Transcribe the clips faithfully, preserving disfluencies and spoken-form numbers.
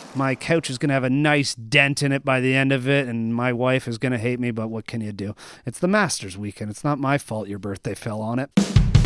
My couch is going to have a nice dent in it by the end of it, and my wife is going to hate me, but what can you do? It's the Masters weekend. It's not my fault your birthday fell on it.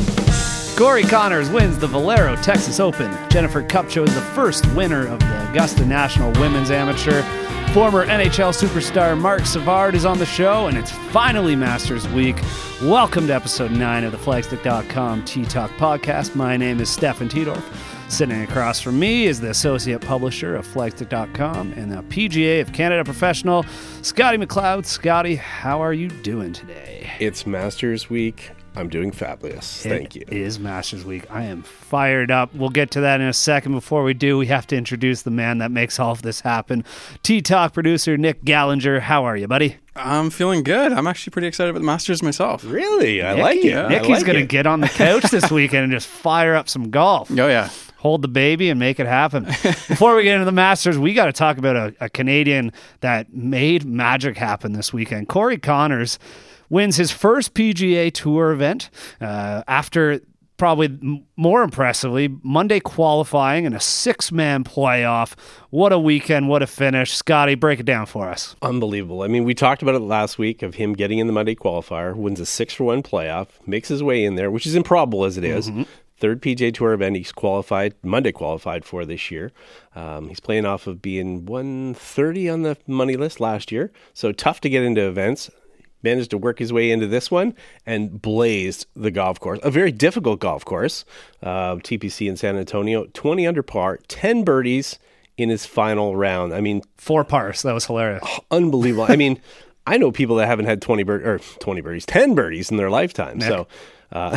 Corey Conners wins the Valero Texas Open. Jennifer Kupcho is the first winner of the Augusta National Women's Amateur. Former N H L superstar Mark Savard is on the show, and it's finally Masters Week. Welcome to episode nine of the Flagstick dot com T-Talk podcast. My name is Stefan Tiedorf. Sitting across from me is the associate publisher of Flagstick dot com and the P G A of Canada professional, Scotty McLeod. Scotty, how are you doing today? It's Masters Week. I'm doing fabulous. Thank you. It is Masters Week. I am fired up. We'll get to that in a second. Before we do, we have to introduce the man that makes all of this happen. T-Talk producer Nick Gallinger. How are you, buddy? I'm feeling good. I'm actually pretty excited about the Masters myself. Really? I Nicky, like it. Yeah, Nicky's like going to it. get on the couch this weekend and just fire up some golf. Oh, yeah. Hold the baby and make it happen. Before we get into the Masters, we got to talk about a, a Canadian that made magic happen this weekend. Corey Conners wins his first P G A Tour event uh, after probably m- more impressively Monday qualifying in a six-man playoff. What a weekend, what a finish. Scotty, break it down for us. Unbelievable. I mean, we talked about it last week of him getting in the Monday qualifier, wins a six for one playoff, makes his way in there, which is improbable as it is. Mm-hmm. Third P G A Tour event he's qualified, Monday qualified for this year. Um, he's playing off of being one thirty on the money list last year, so tough to get into events. Managed to work his way into this one and blazed the golf course. A very difficult golf course, uh, T P C in San Antonio. twenty under par, ten birdies in his final round. I mean, four pars. That was hilarious. Oh, unbelievable. I mean, I know people that haven't had twenty bird or twenty birdies, ten birdies in their lifetime. Nick. So, uh,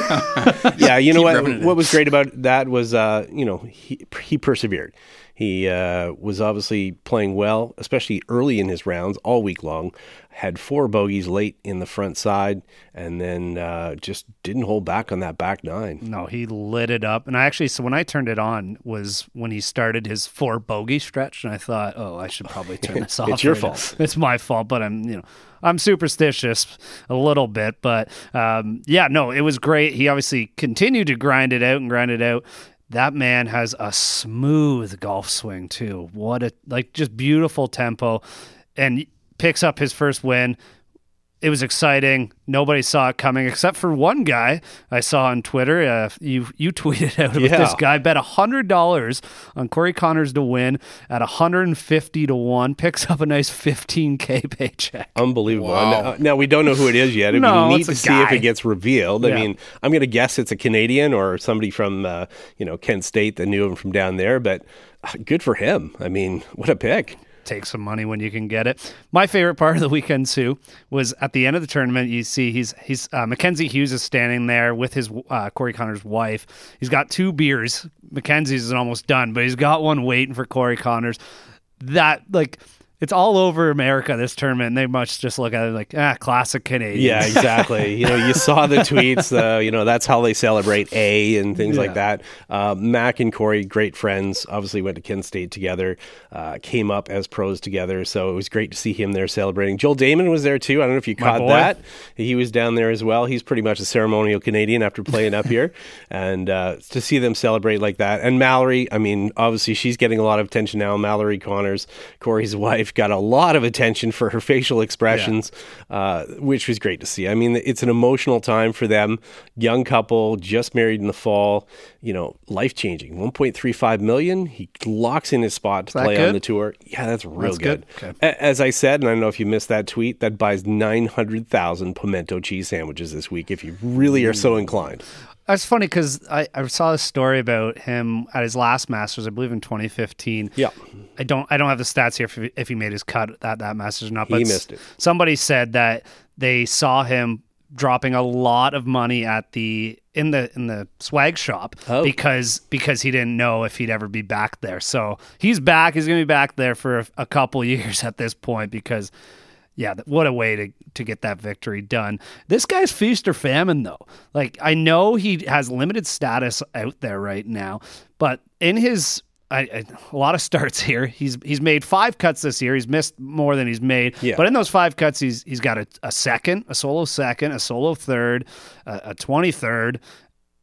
yeah, you know what? What was great about that was, uh, you know, he he persevered. He uh, was obviously playing well, especially early in his rounds, all week long. Had four bogeys late in the front side, and then uh, just didn't hold back on that back nine. No, he lit it up. And I actually, so when I turned it on was when he started his four bogey stretch, and I thought, oh, I should probably turn this off. It's your right fault. Now. It's my fault, but I'm, you know, I'm superstitious a little bit. But um, yeah, no, it was great. He obviously continued to grind it out and grind it out. That man has a smooth golf swing too. What a, like, just beautiful tempo, and picks up his first win. It was exciting. Nobody saw it coming except for one guy I saw on Twitter. Uh, you you tweeted out about yeah. this guy. Bet one hundred dollars on Corey Conners to win at one hundred fifty to one. Picks up a nice fifteen K paycheck. Unbelievable. Wow. Now, now, we don't know who it is yet. It'd no, be neat it's to a see guy. if it gets revealed. Yeah. I mean, I'm going to guess it's a Canadian or somebody from, uh, you know, Kent State that knew him from down there. But uh, good for him. I mean, what a pick. Take some money when you can get it. My favorite part of the weekend too was at the end of the tournament. You see, he's he's uh, Mackenzie Hughes is standing there with his uh, Corey Conners' wife. He's got two beers. Mackenzie's is almost done, but he's got one waiting for Corey Conners. That like. It's all over America, this tournament, and they must just look at it like, ah, classic Canadians. Yeah, exactly. you know, you saw the tweets, uh, you know, that's how they celebrate A and things Yeah. like that. Uh, Mac and Corey, great friends, obviously went to Kent State together, uh, came up as pros together, so it was great to see him there celebrating. Joel Damon was there too. I don't know if you My caught boy. that. He was down there as well. He's pretty much a ceremonial Canadian after playing up here. And uh, to see them celebrate like that. And Mallory, I mean, obviously she's getting a lot of attention now. Mallory Conners, Corey's wife, got a lot of attention for her facial expressions, yeah. uh, which was great to see. I mean, it's an emotional time for them. Young couple, just married in the fall, you know, life-changing. one point three five million dollars. He locks in his spot to play good? on the tour. Yeah, that's real That's good. good. Okay. As I said, and I don't know if you missed that tweet, that buys nine hundred thousand pimento cheese sandwiches this week if you really are so inclined. That's funny because I, I saw a story about him at his last Masters, I believe in twenty fifteen. Yeah. I don't I don't have the stats here if, if he made his cut at that Masters or not. But He missed it. Somebody said that they saw him dropping a lot of money at the in the in the swag shop oh. because because he didn't know if he'd ever be back there. So he's back. He's going to be back there for a, a couple years at this point because. Yeah, what a way to, to get that victory done. This guy's feast or famine, though. Like, I know he has limited status out there right now, but in his I, I, a lot of starts here, he's he's made five cuts this year. He's missed more than he's made, yeah. but in those five cuts, he's he's got a, a second, a solo second, a solo third, a, a twenty-third.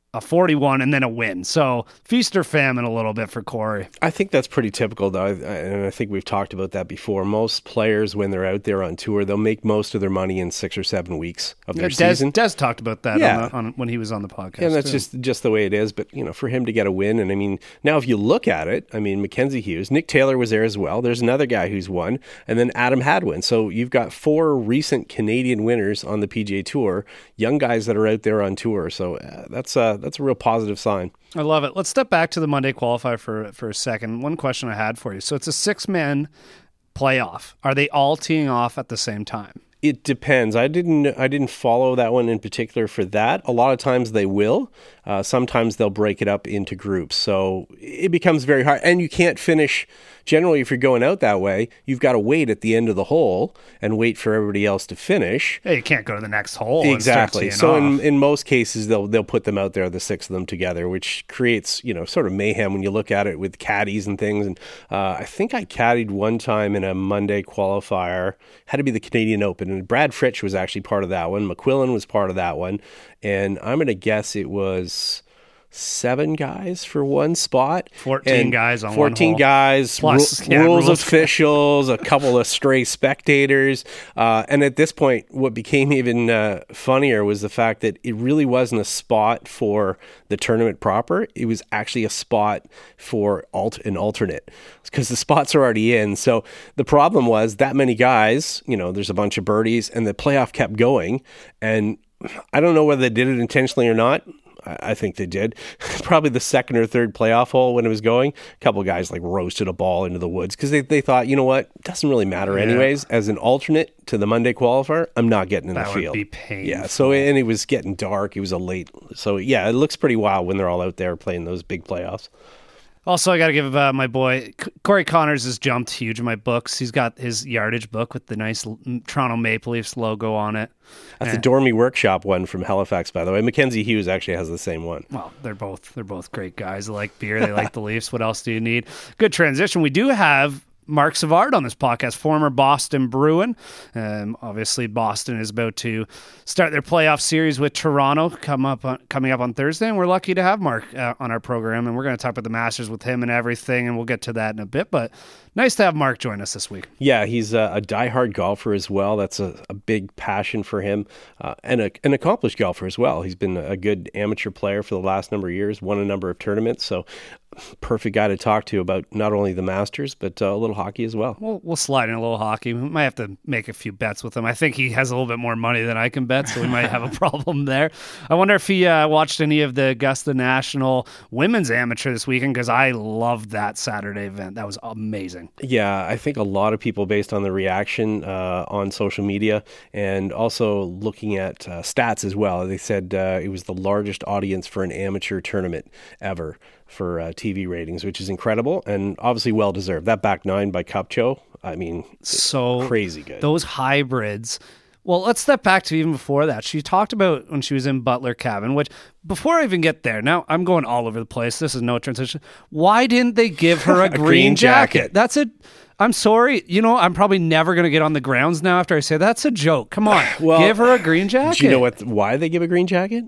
a forty-one, and then a win. So feast or famine a little bit for Corey. I think that's pretty typical, though, I, and I think we've talked about that before. Most players, when they're out there on tour, they'll make most of their money in six or seven weeks of their Yeah, Des, season. Des talked about that Yeah. on the, on, when he was on the podcast. And that's too. just just the way it is. But, you know, for him to get a win, and I mean, now if you look at it, I mean, Mackenzie Hughes, Nick Taylor was there as well. There's another guy who's won, and then Adam Hadwin. So you've got four recent Canadian winners on the P G A Tour, young guys that are out there on tour. So uh, that's uh, that's a real positive sign. I love it. Let's step back to the Monday qualifier for for a second. One question I had for you. So it's a six-man playoff. Are they all teeing off at the same time? It depends. I didn't. I didn't follow that one in particular for that. A lot of times they will. Uh, sometimes they'll break it up into groups. So it becomes very hard, and you can't finish. Generally, if you're going out that way, you've got to wait at the end of the hole and wait for everybody else to finish. Yeah, you can't go to the next hole. Exactly. And start So teeing in, off. in most cases, they'll they'll put them out there, the six of them together, which creates, you know, sort of mayhem when you look at it with caddies and things. And uh, I think I caddied one time in a Monday qualifier. Had to be the Canadian Open, and Brad Fritsch was actually part of that one. McQuillan was part of that one, and I'm going to guess it was seven guys for one spot. fourteen And guys on fourteen one hole. guys, Plus, ru- yeah, rules, rules. officials, a couple of stray spectators. Uh, and at this point, what became even uh, funnier was the fact that it really wasn't a spot for the tournament proper. It was actually a spot for alt- an alternate, because the spots are already in. So the problem was that many guys, you know, there's a bunch of birdies, and the playoff kept going. And I don't know whether they did it intentionally or not. I think they did. Probably the second or third playoff hole when it was going, a couple of guys like roasted a ball into the woods because they, they thought, you know what, it doesn't really matter anyways. As an alternate to the Monday qualifier, I'm not getting in That the would field. be painful. Yeah. So and it was getting dark. It was a late. So yeah, it looks pretty wild when they're all out there playing those big playoffs. Also, I got to give uh, my boy, C- Corey Connors has jumped huge in my books. He's got his yardage book with the nice L- Toronto Maple Leafs logo on it. That's Eh. a Dormy Workshop one from Halifax, by the way. Mackenzie Hughes actually has the same one. Well, they're both they're both great guys. They like beer. They like the Leafs. What else do you need? Good transition. We do have Mark Savard on this podcast, former Boston Bruin. Um, obviously, Boston is about to start their playoff series with Toronto come up on, coming up on Thursday, and we're lucky to have Mark uh, on our program, and we're going to talk about the Masters with him and everything, and we'll get to that in a bit, but nice to have Mark join us this week. Yeah, he's a, a diehard golfer as well. That's a, a big passion for him, uh, and a, an accomplished golfer as well. He's been a good amateur player for the last number of years, won a number of tournaments, so perfect guy to talk to about not only the Masters, but uh, a little hockey as well. We'll, we'll slide in a little hockey. We might have to make a few bets with him. I think he has a little bit more money than I can bet, so we might have a problem there. I wonder if he uh, watched any of the Augusta National Women's Amateur this weekend, because I loved that Saturday event. That was amazing. Yeah, I think a lot of people, based on the reaction uh, on social media and also looking at uh, stats as well, they said uh, it was the largest audience for an amateur tournament ever for uh, T V ratings, which is incredible and obviously well-deserved. That back nine by Kupcho, I mean, So crazy good. Those hybrids. Well, let's step back to even before that. She talked about when she was in Butler Cabin, which before I even get there, now I'm going all over the place. This is no transition. Why didn't they give her a, green, green jacket? jacket. That's a. I'm sorry. You know, I'm probably never going to get on the grounds now after I say that's a joke. Come on, Well, give her a green jacket. Do you know what? Why they give a green jacket?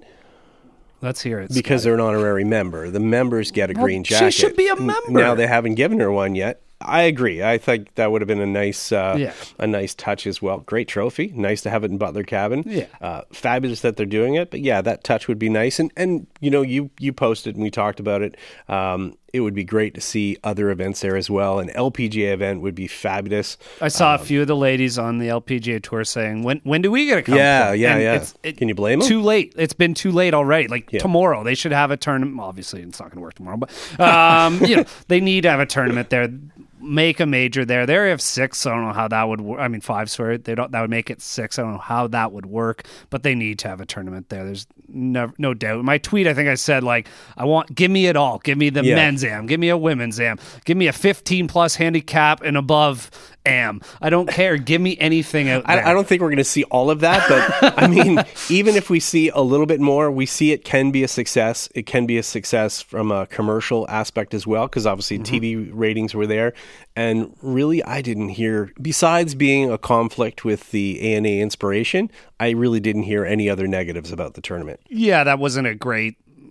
Let's hear it. Because Scott. they're an honorary member. The members get a Well, green she jacket. should be a N- member. Now they haven't given her one yet. I agree. I think that would have been a nice, uh, Yeah. a nice touch as well. Great trophy. Nice to have it in Butler Cabin. Yeah. Uh, fabulous that they're doing it. But yeah, that touch would be nice. And and you know, you you posted and we talked about it. Um, it would be great to see other events there as well. An L P G A event would be fabulous. I saw a few of the ladies on the L P G A tour saying, "When when do we get to come?" Yeah, play?" yeah, And yeah. it's- it- Can you blame 'em? Too late. It's been too late already. Like Yeah. tomorrow, they should have a tournament. Obviously, it's not going to work tomorrow, but um, you know, they need to have a tournament there. Make a major there. They already have six. So I don't know how that would work. I mean, five. Sorry, they don't. That would make it six. I don't know how that would work, but they need to have a tournament there. There's no no doubt. In my tweet, I think I said like, I want, give me it all. Give me the Yeah. men's am. Give me a women's am. Give me a fifteen plus handicap and above am. I don't care. Give me anything out there. I, I don't think we're going to see all of that, but I mean, even if we see a little bit more, we see it can be a success. It can be a success from a commercial aspect as well, because obviously Mm-hmm. T V ratings were there. And really, I didn't hear, besides being a conflict with the A N A Inspiration, I really didn't hear any other negatives about the tournament. Yeah, that wasn't a great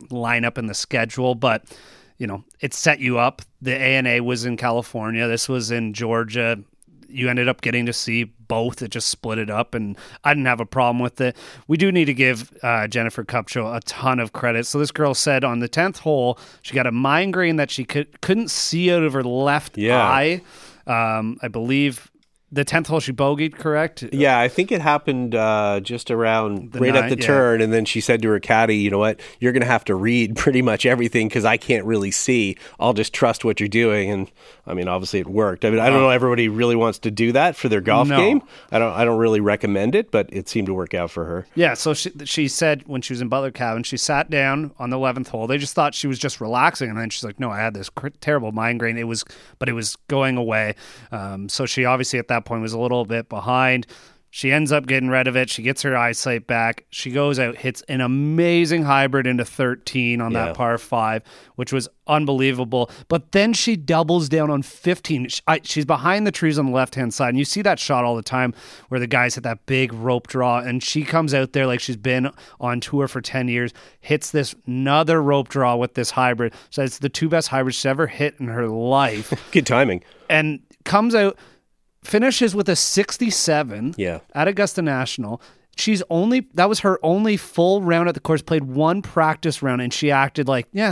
line up in the schedule, but you know, it set you up. The A N A was in California. This was in Georgia. You ended up getting to see both. It just split it up, and I didn't have a problem with it. We do need to give uh, Jennifer Kupcho a ton of credit. So this girl said on the tenth hole, she got a migraine that she could, couldn't see out of her left Yeah. eye. Um, I believe the tenth hole she bogeyed, correct? Yeah, I think it happened uh, just around The right nine- at the yeah. turn, and then she said to her caddy, "You know what? You're going to have to read pretty much everything because I can't really see. I'll just trust what you're doing." And I mean, obviously, it worked. I mean, I don't know. Everybody really wants to do that for their golf No. game. I don't. I don't really recommend it, but it seemed to work out for her. Yeah, so she she said when she was in Butler Cabin, she sat down on the eleventh hole. They just thought she was just relaxing, and then she's like, "No, I had this cr- terrible migraine. It was, but it was going away." Um, so she obviously at that point was a little bit behind. She ends up getting rid of it. She gets her eyesight back. She goes out, hits an amazing hybrid into thirteen on Yeah. that par five, which was unbelievable. But then she doubles down on fifteen. She, I, she's behind the trees on the left-hand side, and you see that shot all the time where the guys hit that big rope draw, and she comes out there like she's been on tour for ten years, hits this another rope draw with this hybrid. So it's the two best hybrids she's ever hit in her life, Good timing. and comes out, finishes with a sixty-seven Yeah. at Augusta National. She's only, that was her only full round at the course, played one practice round, and she acted like, yeah,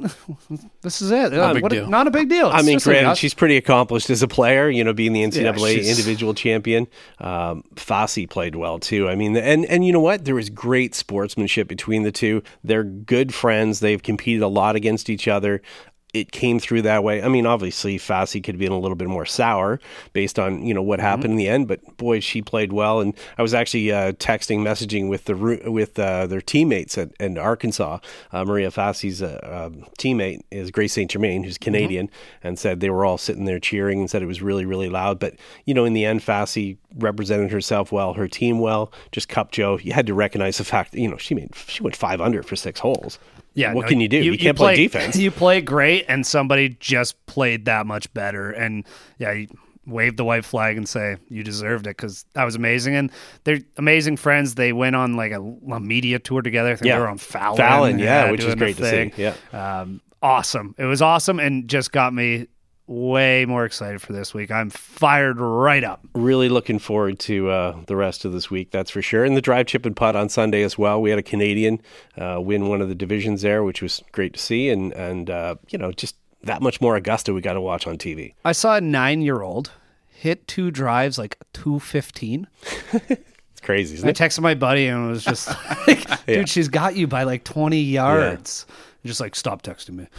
this is it. Not a big What deal. Not a big deal. I It's mean, just like granted, us. she's pretty accomplished as a player, you know, being the N C double A Yeah, she's- individual champion. Um, Fassi played well, too. I mean, and, and you know what? There was great sportsmanship between the two. They're good friends. They've competed a lot against each other. It came through that way. I mean, obviously, Fassi could have been a little bit more sour based on, you know, what happened in the end, but boy, she played well. And I was actually uh, texting, messaging with the ru- with uh, their teammates at, in Arkansas. Uh, Maria Fassi's uh, um, teammate is Grace Saint Germain, who's Canadian, and said they were all sitting there cheering and said it was really, really loud. But, you know, in the end, Fassi represented herself well, her team well. Just Kupcho, you had to recognize the fact that, you know, she made she went five under for six holes. Yeah, what no, can you do? You, can't play, defense. You play great, and somebody just played that much better. And yeah, you wave the white flag and say you deserved it because that was amazing. And they're amazing friends. They went on like a, a media tour together. I think Yeah. they were on Fallon. Fallon, yeah, which is doing the great to thing. see. Yeah. Um, awesome. It was awesome, and just got me way more excited for this week. I'm fired right up. Really looking forward to uh, the rest of this week, that's for sure. And the drive, chip, and putt on Sunday as well. We had a Canadian uh, win one of the divisions there, which was great to see. And, and uh, you know, just that much more Augusta we got to watch on T V. I saw a nine-year-old hit two drives like two fifteen. It's crazy, isn't I it? texted my buddy and it was just like, dude, Yeah. she's got you by like twenty yards. Just like, stop texting me.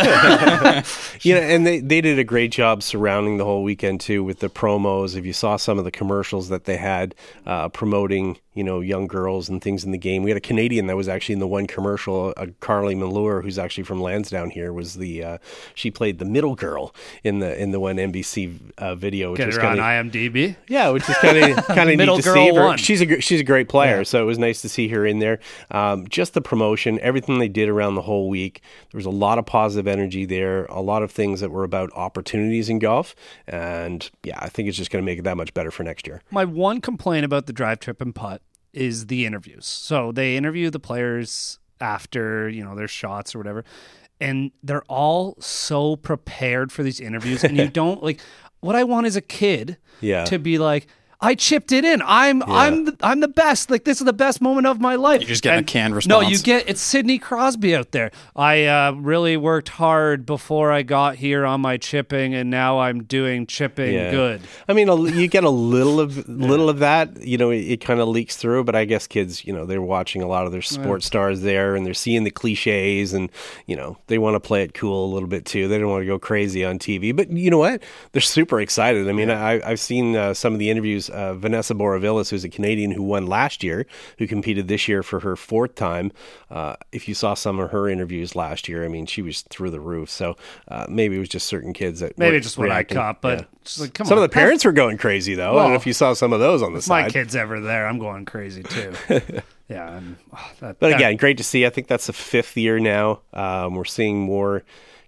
You know, and they, they did a great job surrounding the whole weekend too with the promos. If you saw some of the commercials that they had uh, promoting, you know, young girls and things in the game. We had a Canadian that was actually in the one commercial. Uh, Carly Malure, who's actually from Lansdowne here, was the uh, she played the middle girl in the in the one N B C uh, video. Which Get was her on kinda, I M D B. Yeah, which is kind of kind of neat Middle to girl see her. one. She's a gr- she's a great player, Yeah. so it was nice to see her in there. Um, just the promotion, everything they did around the whole week. There was a lot of positive energy there, a lot of things that were about opportunities in golf, and yeah, I think it's just going to make it that much better for next year. My one complaint about the drive, trip, and putt is the interviews. So they interview the players after, you know, their shots or whatever, and they're all so prepared for these interviews, and you don't like. What I want is a kid Yeah. to be like, I chipped it in. I'm I'm the, I'm the best. Like, this is the best moment of my life. You're just getting And- a canned No, response. you get it's Sidney Crosby out there. I uh, really worked hard before I got here on my chipping, and now I'm doing chipping Yeah. good. I mean, a- you get a little of little of that. You know, it, it kind of leaks through. But I guess kids, you know, they're watching a lot of their sports stars there, and they're seeing the cliches, and you know, they want to play it cool a little bit too. They don't want to go crazy on T V. But you know what? They're super excited. I mean, I, I've seen uh, some of the interviews. Uh, Vanessa Boravillas, who's a Canadian who won last year, who competed this year for her fourth time. Uh, if you saw some of her interviews last year, I mean, she was through the roof. So uh, maybe it was just certain kids that Maybe weren't just what I reacting. caught, but Yeah. just like, come Some on. of the parents were going crazy, though. I don't know Well, if you saw some of those on the If my side. kid's ever there, I'm going crazy too. yeah. And, oh, that, But that- again, great to see. I think that's the fifth year now. Um, we're seeing more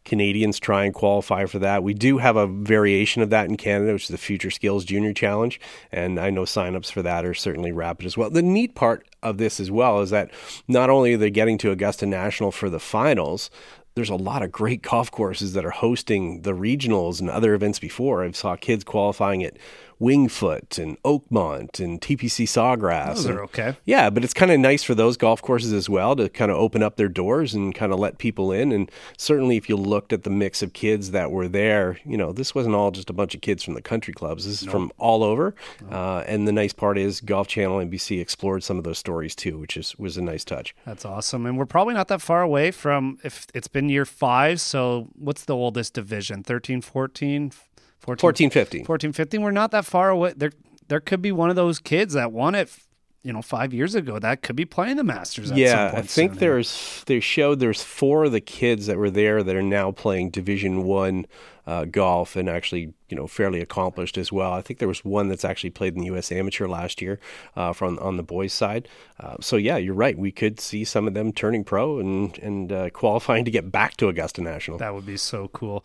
Canadians try and qualify for that. We do have a variation of that in Canada, which is the Future Skills Junior Challenge, and I know signups for that are certainly rapid as well. The neat part of this as well is that not only are they getting to Augusta National for the finals, there's a lot of great golf courses that are hosting the regionals and other events before. I saw kids qualifying at Wingfoot and Oakmont and T P C Sawgrass. Those and, are okay. Yeah, but it's kind of nice for those golf courses as well to kind of open up their doors and kind of let people in. And certainly if you looked at the mix of kids that were there, you know, this wasn't all just a bunch of kids from the country clubs. This is nope. from all over. Nope. Uh, and the nice part is Golf Channel N B C explored some of those stories too, which is was a nice touch. That's awesome. And we're probably not that far away from, if it's been year five, so what's the oldest division? thirteen, fourteen? fourteen fifteen. fourteen fifteen. We're not that far away. There there could be one of those kids that won it, you know, five years ago that could be playing the Masters at yeah, some point. I think soon. there's they showed there's four of the kids that were there that are now playing Division One uh, golf and actually, you know, fairly accomplished as well. I think there was one that's actually played in the U S Amateur last year uh, from on the boys' side. Uh, so yeah, you're right. We could see some of them turning pro and and uh, qualifying to get back to Augusta National. That would be so cool.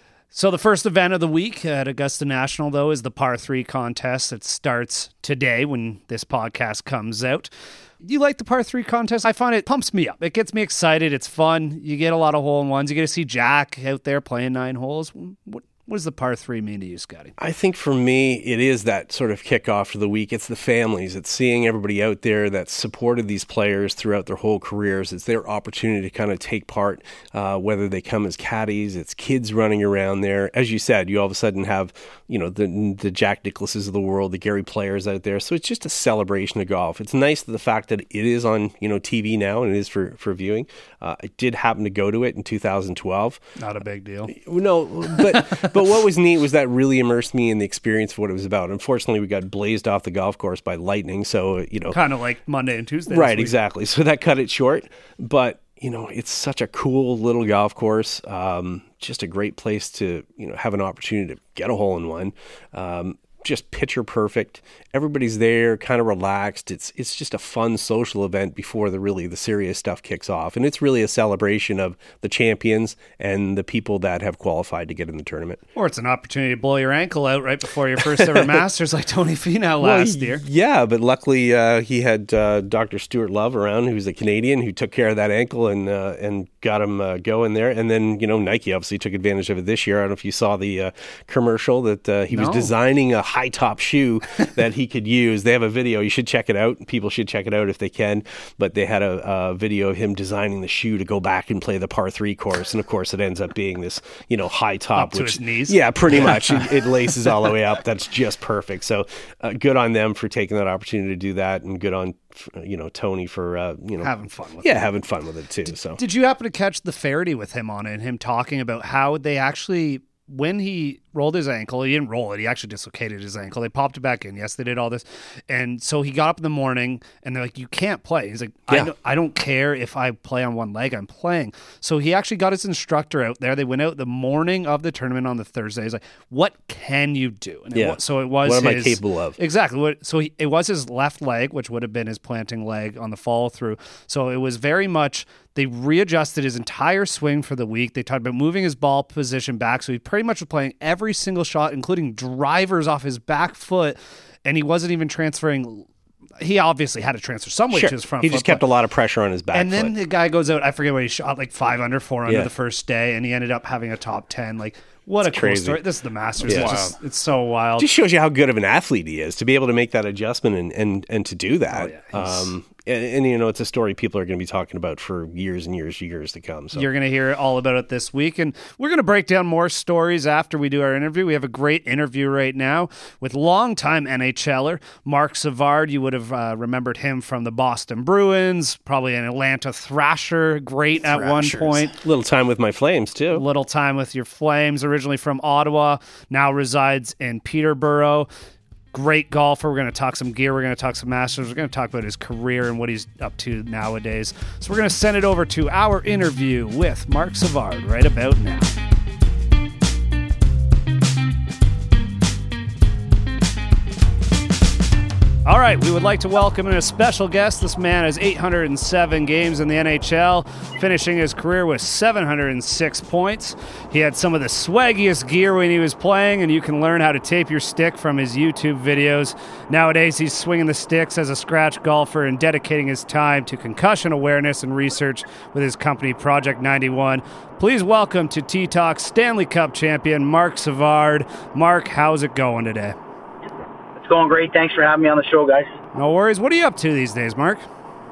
So the first event of the week at Augusta National, though, is the par three contest. It starts today when this podcast comes out. You like the par three contest? I find it pumps me up. It gets me excited. It's fun. You get a lot of hole-in-ones. You get to see Jack out there playing nine holes. What, what does the par three mean to you, Scotty? I think for me, it is that sort of kickoff for the week. It's the families. It's seeing everybody out there that supported these players throughout their whole careers. It's their opportunity to kind of take part, uh, whether they come as caddies. It's kids running around there. As you said, you all of a sudden have, you know, the the Jack Nicklauses of the world, the Gary Players out there. So it's just a celebration of golf. It's nice the fact that it is on, you know, T V now and it is for, for viewing. Uh, I did happen to go to it in two thousand twelve. Not a big deal. No, but but what was neat was that really immersed me in the experience of what it was about. Unfortunately, we got blazed off the golf course by lightning, so, you know. Kind of like Monday and Tuesday. Right, exactly. So that cut it short. But, you know, it's such a cool little golf course. Um, just a great place to, you know, have an opportunity to get a hole in one. Um, just picture perfect. Everybody's there, kind of relaxed. It's it's just a fun social event before the really the serious stuff kicks off. And it's really a celebration of the champions and the people that have qualified to get in the tournament. Or it's an opportunity to blow your ankle out right before your first ever Masters like Tony Finau last well, year. Yeah, but luckily uh, he had uh, Doctor Stuart Love around, who's a Canadian, who took care of that ankle and uh, and got him uh, going there. And then, you know, Nike obviously took advantage of it this year. I don't know if you saw the uh, commercial that uh, he no. was designing a high top shoe that he could use. They have a video. You should check it out. People should check it out if they can. But they had a, a video of him designing the shoe to go back and play the par three course. And of course, it ends up being this, you know, high top. Up to which, his knees? Yeah, pretty much. it, it laces all the way up. That's just perfect. So uh, good on them for taking that opportunity to do that. And good on, you know, Tony for, uh, you know, having fun with yeah, it. Yeah, having fun with it too. Did, so did you happen to catch the Faraday with him on it and him talking about how they actually, when he rolled his ankle, he didn't roll it, he actually dislocated his ankle. They popped it back in. Yes, they did all this. And so he got up in the morning and they're like, you can't play. He's like, yeah. I, don't, I don't care if I play on one leg, I'm playing. So he actually got his instructor out there. They went out the morning of the tournament on the Thursday. He's like, what can you do? And yeah. it, so it was What am his, I capable of? Exactly. What, so he, it was his left leg, which would have been his planting leg on the follow through. So it was very much, they readjusted his entire swing for the week. They talked about moving his ball position back. So he pretty much was playing every single shot, including drivers off his back foot. And he wasn't even transferring. He obviously had to transfer some weight sure. to his front he foot. He just kept a lot of pressure on his back And foot. then the guy goes out, I forget what he shot, like five under, four under yeah. the first day. And he ended up having a top ten. Like, what it's a cool crazy. story. This is the Masters. Yeah. It's, just, it's so wild. Just shows you how good of an athlete he is to be able to make that adjustment and, and, and to do that. Oh, yeah. um, and, and, you know, it's a story people are going to be talking about for years and years, years to come. So you're going to hear all about it this week. And we're going to break down more stories after we do our interview. We have a great interview right now with longtime N H L er Marc Savard. You would have uh, remembered him from the Boston Bruins, probably an Atlanta Thrasher, great Thrashers. At one point. Little time with my Flames, too. Little time with your Flames, originally from Ottawa, now resides in Peterborough. Great golfer. We're going to talk some gear. We're going to talk some Masters. We're going to talk about his career and what he's up to nowadays. So we're going to send it over to our interview with Marc Savard right about now. All right, right, we would like to welcome in a special guest. This man has eight hundred seven games in the N H L, finishing his career with seven hundred six points. He had some of the swaggiest gear when he was playing, and you can learn how to tape your stick from his YouTube videos. Nowadays, he's swinging the sticks as a scratch golfer and dedicating his time to concussion awareness and research with his company, Project ninety-one. Please welcome to T-Talk Stanley Cup champion, Mark Savard. Mark, how's it going today? Going great. Thanks for having me on the show, guys. No worries. What are you up to these days, Mark?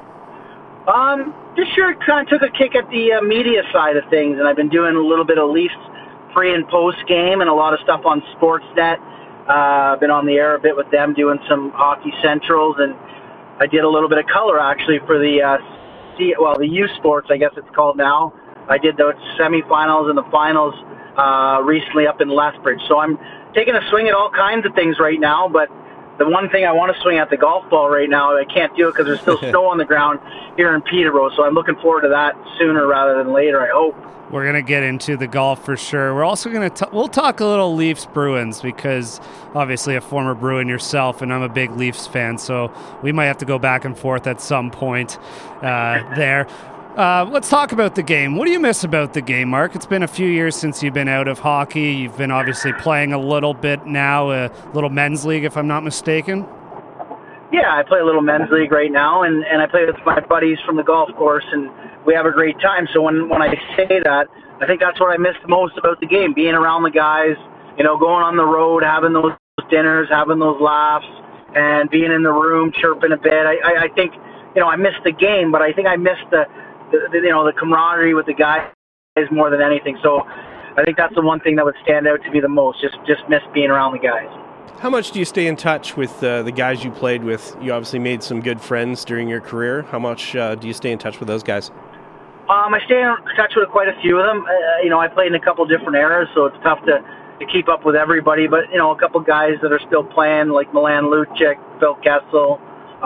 Um, this year kind of took a kick at the uh, media side of things, and I've been doing a little bit of Leafs pre and post game and a lot of stuff on Sportsnet. Uh, I've been on the air a bit with them doing some Hockey Centrals, and I did a little bit of color actually for the uh, C- well the U Sports, I guess it's called now. I did the semifinals and the finals uh, recently up in Lethbridge, so I'm taking a swing at all kinds of things right now, but the one thing I want to swing at the golf ball right now, I can't do it because there's still snow on the ground here in Peterborough, so I'm looking forward to that sooner rather than later, I hope. We're going to get into the golf for sure. We're also going to we'll talk a little Leafs Bruins because obviously a former Bruin yourself, and I'm a big Leafs fan, so we might have to go back and forth at some point uh, there. Uh, let's talk about the game. What do you miss about the game, Mark? It's been a few years since you've been out of hockey. You've been obviously playing a little bit now, a little men's league, if I'm not mistaken. Yeah, I play a little men's league right now, and, and I play with my buddies from the golf course, and we have a great time. So when, when I say that, I think that's what I miss the most about the game, being around the guys, you know, going on the road, having those dinners, having those laughs, and being in the room, chirping a bit. I, I, I think, you know, I miss the game, but I think I miss the The, the, you know, the camaraderie with the guys more than anything. So I think that's the one thing that would stand out to me the most, just just miss being around the guys. How much do you stay in touch with uh, the guys you played with? You obviously made some good friends during your career. How much uh, do you stay in touch with those guys? Um, I stay in touch with quite a few of them. Uh, you know, I played in a couple different eras, so it's tough to, to keep up with everybody. But, you know, a couple guys that are still playing, like Milan Lucic, Phil Kessel, uh,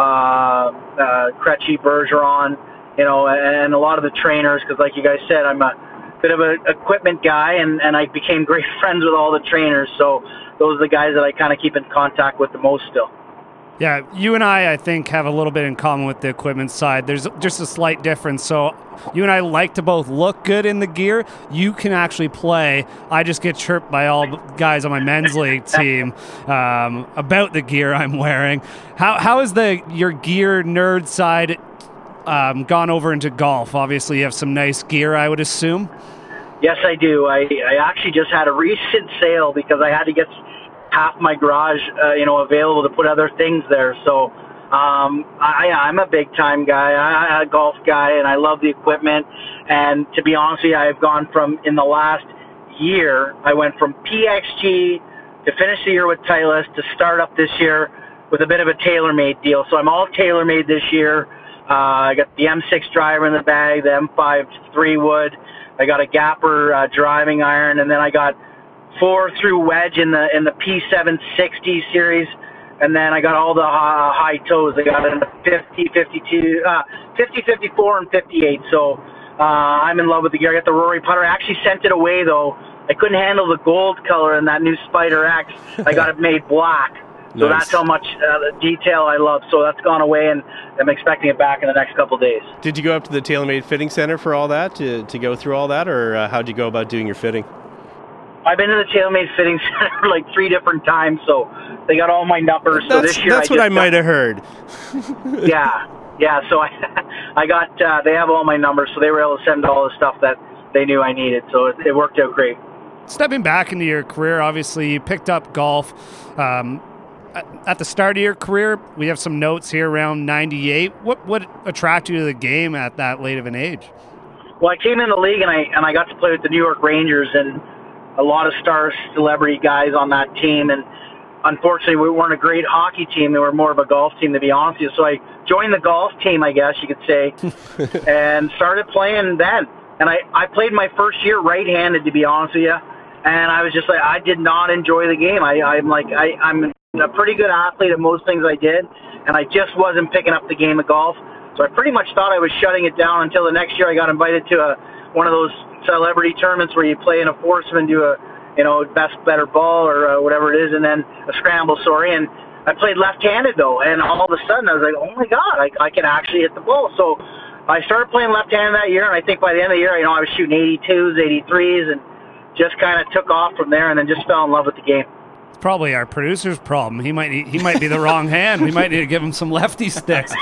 uh, Krejci Bergeron, you know, and a lot of the trainers, because like you guys said, I'm a bit of an equipment guy, and, and I became great friends with all the trainers. So those are the guys that I kind of keep in contact with the most still. Yeah, you and I, I think, have a little bit in common with the equipment side. There's just a slight difference. So you and I like to both look good in the gear. You can actually play. I just get chirped by all guys on my men's league team um, about the gear I'm wearing. How How is the your gear nerd side Um, gone over into golf? Obviously, you have some nice gear, I would assume. Yes, I do. I, I actually just had a recent sale because I had to get half my garage, uh, you know, available to put other things there. So um, I, I'm a big-time guy, I, I'm a golf guy, and I love the equipment. And to be honest with you, I've gone from, in the last year, I went from P X G to finish the year with Titleist to start up this year with a bit of a TaylorMade deal. So I'm all TaylorMade this year. Uh, I got the M six driver in the bag, the M five three wood. I got a Gapper uh, driving iron, and then I got four through wedge in the in the P seven sixty series, and then I got all the uh, high toes. I got a fifty, fifty-two, uh, fifty, fifty-four, and fifty-eight. So uh, I'm in love with the gear. I got the Rory putter. I actually sent it away though. I couldn't handle the gold color in that new Spider X. I got it made black. So nice. That's how much uh, detail I love. So that's gone away, and I'm expecting it back in the next couple of days. Did you go up to the TaylorMade Fitting Center for all that, to, to go through all that, or uh, how'd you go about doing your fitting? I've been to the TaylorMade Fitting Center like three different times, so they got all my numbers. That's, so this year that's I what I got, might have heard. yeah, yeah. So I, I got. Uh, they have all my numbers, so they were able to send all the stuff that they knew I needed. So it, it worked out great. Stepping back into your career, obviously you picked up golf. Um, At the start of your career, we have some notes here around ninety-eight. What what attracted you to the game at that late of an age? Well, I came in the league and I and I got to play with the New York Rangers and a lot of star celebrity guys on that team. And unfortunately, we weren't a great hockey team. They were more of a golf team, to be honest with you. So I joined the golf team, I guess you could say, and started playing then. And I, I played my first year right-handed, to be honest with you. And I was just like, I did not enjoy the game. I, I'm like, I, I'm a pretty good athlete at most things I did, and I just wasn't picking up the game of golf. So I pretty much thought I was shutting it down until the next year I got invited to a one of those celebrity tournaments where you play in a foursome and do a, you know, best, better ball or uh, whatever it is, and then a scramble, sorry. And I played left-handed though, and all of a sudden I was like, oh my God, I, I can actually hit the ball. So I started playing left-handed that year, and I think by the end of the year, you know, I was shooting eighty-twos, eighty-threes, and just kind of took off from there, and then just fell in love with the game. It's probably our producer's problem. He might he might be the wrong hand. We might need to give him some lefty sticks.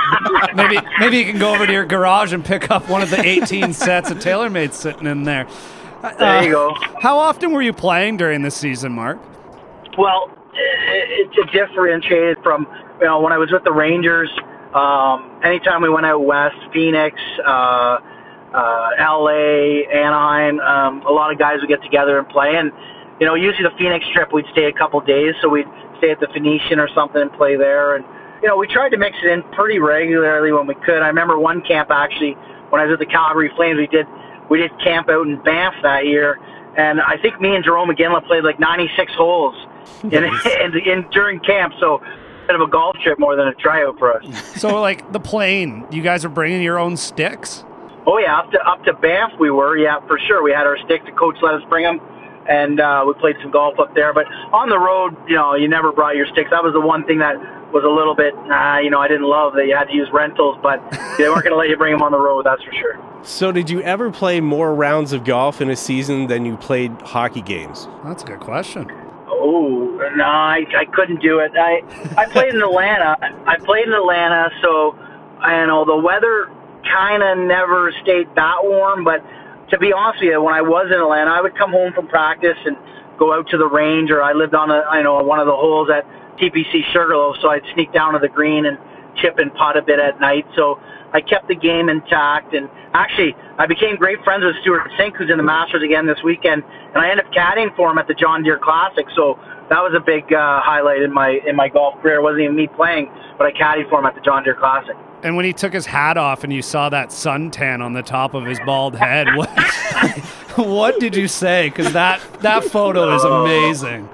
maybe maybe you can go over to your garage and pick up one of the eighteen sets of TaylorMade sitting in there. There uh, you go. How often were you playing during the season, Mark? Well, it, it differentiated from, you know, when I was with the Rangers, um, anytime we went out west, Phoenix, uh, uh, L A, Anaheim, um, a lot of guys would get together and play. And, you know, usually the Phoenix trip, we'd stay a couple days, so we'd stay at the Phoenician or something and play there. And, you know, we tried to mix it in pretty regularly when we could. I remember one camp, actually, when I was at the Calgary Flames, we did we did camp out in Banff that year. And I think me and Jerome McGinley played like ninety-six holes in, in, in during camp. So a bit of a golf trip more than a tryout for us. So like the plane, you guys are bringing your own sticks? Oh yeah, up to up to Banff we were. Yeah, for sure. We had our stick. The coach let us bring them, and uh, we played some golf up there. But on the road, you know, you never brought your sticks. That was the one thing that was a little bit, uh, you know, I didn't love that you had to use rentals, but they weren't going to let you bring them on the road. That's for sure. So did you ever play more rounds of golf in a season than you played hockey games? That's a good question. Oh, no, I, I couldn't do it. I, I played in Atlanta. I played in Atlanta, so, I know, the weather kind of never stayed that warm, but to be honest with you, when I was in Atlanta, I would come home from practice and go out to the range, or I lived on a, I know, one of the holes at T P C Sugarloaf, so I'd sneak down to the green and chip and putt a bit at night. So I kept the game intact, and actually I became great friends with Stuart Sink, who's in the Masters again this weekend, and I ended up caddying for him at the John Deere Classic. So that was a big uh, highlight in my in my golf career. It wasn't even me playing, but I caddied for him at the John Deere Classic. And when he took his hat off and you saw that suntan on the top of his bald head, what, what did you say? Because that, that photo is amazing.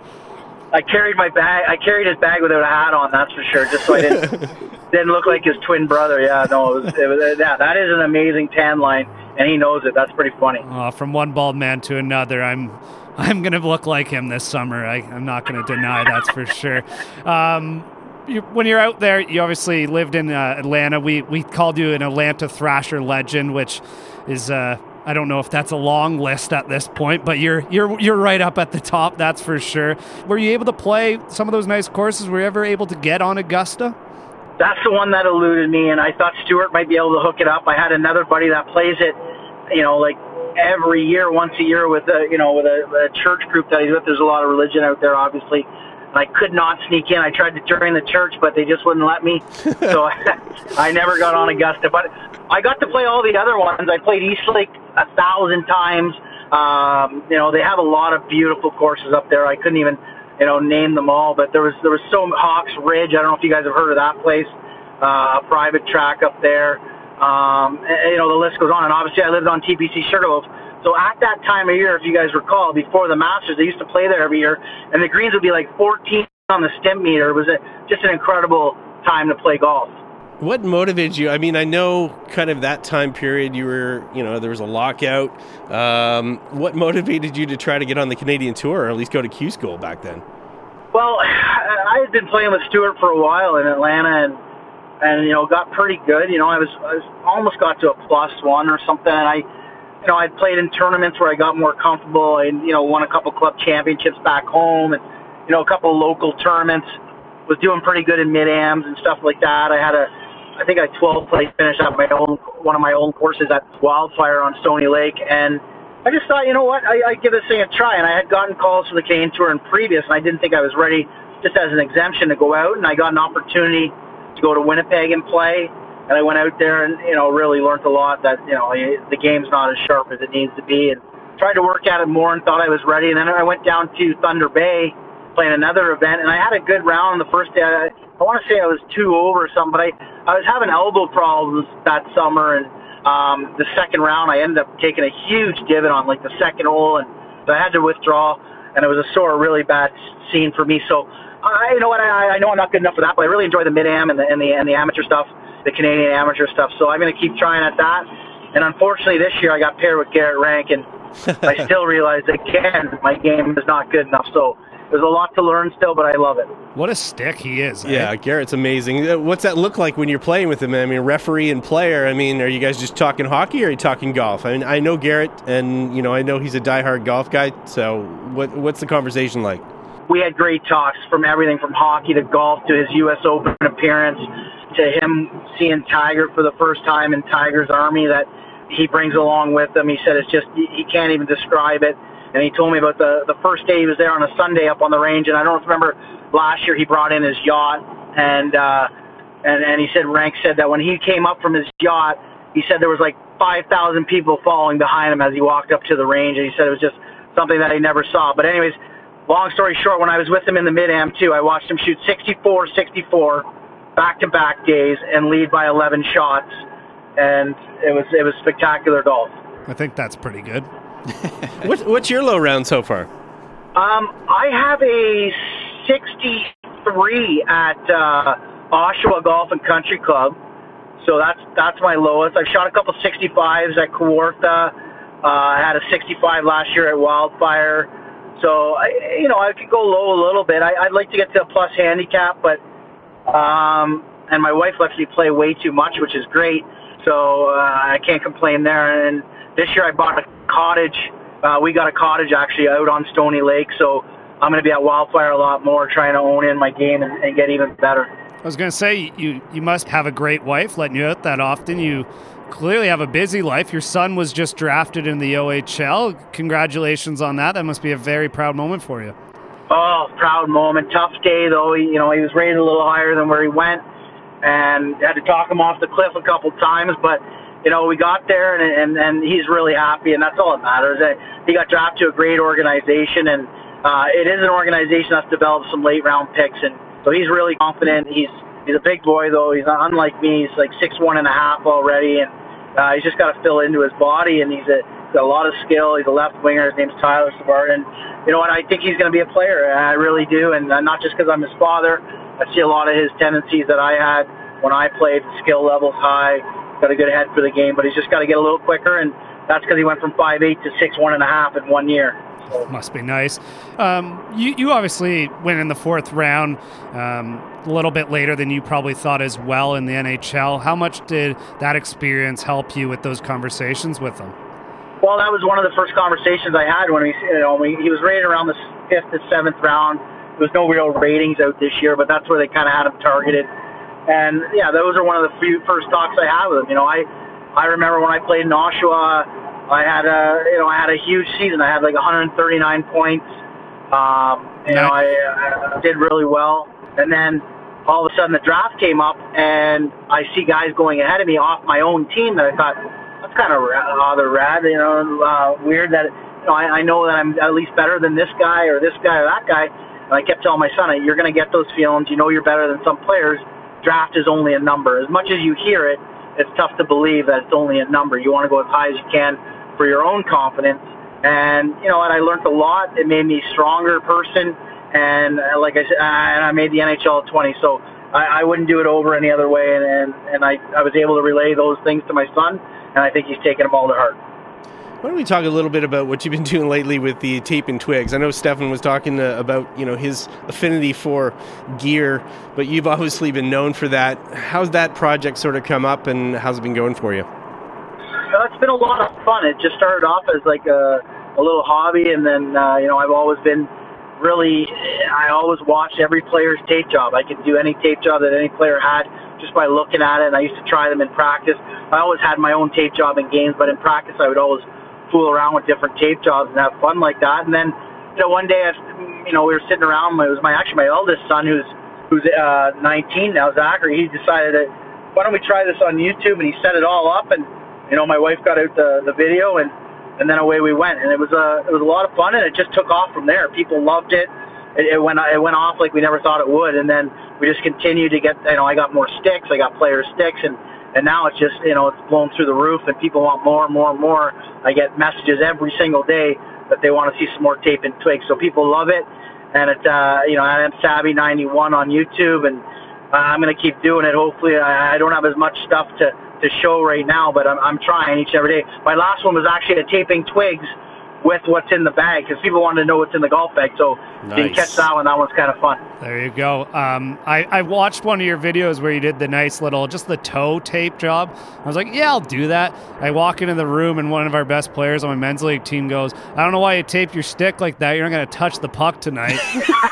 I carried my bag. I carried his bag without a hat on. That's for sure. Just so I didn't didn't look like his twin brother. Yeah, no, it was, it was. Yeah, that is an amazing tan line, and he knows it. That's pretty funny. Oh, from one bald man to another, I'm I'm gonna look like him this summer. I, I'm not gonna deny that's for sure. Um, you, when you're out there, you obviously lived in uh, Atlanta. We we called you an Atlanta Thrasher legend, which is. Uh, I don't know if that's a long list at this point, but you're you're you're right up at the top, that's for sure. Were you able to play some of those nice courses? Were you ever able to get on Augusta? That's the one that eluded me, and I thought Stuart might be able to hook it up. I had another buddy that plays it, you know, like every year, once a year with a, you know, with a, a church group that he's with. There's a lot of religion out there, obviously. And I could not sneak in. I tried to join the church, but they just wouldn't let me. So I, I never got on Augusta. But I got to play all the other ones. I played Eastlake a thousand times. Um, you know, they have a lot of beautiful courses up there. I couldn't even, you know, name them all. But there was there was so Hawks Ridge. I don't know if you guys have heard of that place. Uh, a private track up there. Um, and, you know, the list goes on. And obviously, I lived on T P C Sugarloaf. So at that time of year, if you guys recall, before the Masters, they used to play there every year, and the greens would be like fourteen on the stimp meter. It was a, just an incredible time to play golf. What motivated you? I mean, I know kind of that time period you were, you know, there was a lockout. Um, what motivated you to try to get on the Canadian Tour, or at least go to Q School back then? Well, I had been playing with Stuart for a while in Atlanta, and and you know, got pretty good. You know, I was I was almost got to a plus one or something, and I. You know, I'd played in tournaments where I got more comfortable and, you know, won a couple club championships back home and, you know, a couple local tournaments. Was doing pretty good in mid-ams and stuff like that. I had a, I think I twelfth place finish at my own, one of my own courses at Wildfire on Stony Lake. And I just thought, you know what, I, I'd give this thing a try. And I had gotten calls for the Canadian Tour in previous, and I didn't think I was ready just as an exemption to go out. And I got an opportunity to go to Winnipeg and play. And I went out there and, you know, really learned a lot that, you know, the game's not as sharp as it needs to be, and tried to work at it more and thought I was ready. And then I went down to Thunder Bay playing another event, and I had a good round on the first day. I, I want to say I was two over or something, but I, I was having elbow problems that summer, and um, the second round I ended up taking a huge divot on, like, the second hole, and so I had to withdraw, and it was a sore, really bad scene for me. So, I, you know what, I, I know I'm not good enough for that, but I really enjoy the mid-am and the, and the, and the amateur stuff. The Canadian amateur stuff, so I'm going to keep trying at that. And unfortunately, this year I got paired with Garrett Rank, and I still realize again my game is not good enough. So there's a lot to learn still, but I love it. What a stick he is. Eh? Yeah, Garrett's amazing. Uh, What's that look like when you're playing with him? I mean, referee and player. I mean, are you guys just talking hockey or are you talking golf? I mean, I know Garrett, and you know, I know he's a diehard golf guy. So, what what's the conversation like? We had great talks from everything from hockey to golf to his U S Open appearance to him seeing Tiger for the first time in Tiger's army that he brings along with him. He said it's just, he can't even describe it. And he told me about the, the first day he was there on a Sunday up on the range. And I don't remember last year he brought in his yacht. And, uh, and, and he said, Rank said that when he came up from his yacht, he said there was like five thousand people following behind him as he walked up to the range. And he said it was just something that he never saw. But anyways, long story short, when I was with him in the Mid-Am too, I watched him shoot sixty-four sixty-four back-to-back days and lead by eleven shots. And it was it was spectacular golf. I think that's pretty good. what, what's your low round so far? Um, I have a sixty-three at uh, Oshawa Golf and Country Club, so that's that's my lowest. I've shot a couple sixty-fives at Kawartha. Uh, I had a sixty-five last year at Wildfire. So I, you know, I could go low a little bit. I, I'd like to get to a plus handicap, but um, and my wife lets me play way too much, which is great. So uh, I can't complain there. And this year I bought a cottage. Uh, we got a cottage actually out on Stony Lake, so I'm going to be at Wildfire a lot more, trying to own in my game and, and get even better. I was going to say, you, you must have a great wife letting you out that often. You clearly have a busy life. Your son was just drafted in the O H L. Congratulations on that. That must be a very proud moment for you. Oh, proud moment. Tough day, though. He, you know, he was rated a little higher than where he went, and had to talk him off the cliff a couple times, but you know, we got there, and, and and he's really happy, and that's all that matters. He got drafted to a great organization, and uh, it is an organization that's developed some late round picks, and so he's really confident. He's he's a big boy, though. He's unlike me. He's like six one and a half already, and uh, he's just got to fill into his body, and he's, a, he's got a lot of skill. He's a left winger. His name's Tyler Savard, and you know what? I think he's going to be a player. I really do, and uh, not just because I'm his father. I see a lot of his tendencies that I had when I played. The skill level's high. Got a good head for the game, but he's just got to get a little quicker, and that's because he went from five eight to six one and a half in one year. So. Must be nice. Um, you, you obviously went in the fourth round um, a little bit later than you probably thought as well in the N H L. How much did that experience help you with those conversations with him? Well, that was one of the first conversations I had when we, you know, we, he was rated around the fifth to seventh round. There was no real ratings out this year, but that's where they kind of had him targeted. And yeah, those are one of the few first talks I had with him. You know, I, I remember when I played in Oshawa, I had a, you know, I had a huge season. I had like one hundred thirty-nine points. Um, you know, I, I did really well. And then all of a sudden the draft came up, and I see guys going ahead of me off my own team that I thought, that's kind of rather rad. You know, uh, weird that, you know, I, I know that I'm at least better than this guy or this guy or that guy. And I kept telling my son, you're going to get those feelings. You know, you're better than some players. Draft is only a number. As much as you hear it, it's tough to believe that it's only a number. You want to go as high as you can for your own confidence. And, you know, and I learned a lot. It made me a stronger person. And uh, like I said, and I made the N H L at twenty. So I, I wouldn't do it over any other way. And, and, and I, I was able to relay those things to my son. And I think he's taken them all to heart. Why don't we talk a little bit about what you've been doing lately with the tape and twigs? I know Stefan was talking uh, about, you know, his affinity for gear, but you've obviously been known for that. How's that project sort of come up, and how's it been going for you? Uh, it's been a lot of fun. It just started off as like a, a little hobby, and then, uh, you know, I've always been really, I always watched every player's tape job. I could do any tape job that any player had just by looking at it, and I used to try them in practice. I always had my own tape job in games, but in practice I would always fool around with different tape jobs and have fun like that. And then, you know, one day, I, you know, we were sitting around. It was my actually my eldest son, who's who's uh, nineteen now, Zachary. He decided that why don't we try this on YouTube? And he set it all up, and you know, my wife got out the, the video, and, and then away we went. And it was a it was a lot of fun, and it just took off from there. People loved it. It, it went it went off like we never thought it would, and then we just continued to get. You know, I got more sticks. I got player sticks, and. And now it's just, you know, it's blown through the roof, and people want more and more and more. I get messages every single day that they want to see some more tape and twigs. So people love it. And it's, uh, you know, I am Savvy ninety-one on YouTube, and uh, I'm going to keep doing it. Hopefully, I, I don't have as much stuff to, to show right now, but I'm, I'm trying each and every day. My last one was actually a taping twigs with what's in the bag, because people want to know what's in the golf bag. So Nice. you can catch that one. That one's kind of fun. There you go. Um, I, I watched one of your videos where you did the nice little, just the toe tape job. I was like, yeah, I'll do that. I walk into the room and one of our best players on my men's league team goes, I don't know why you tape your stick like that. You're not going to touch the puck tonight.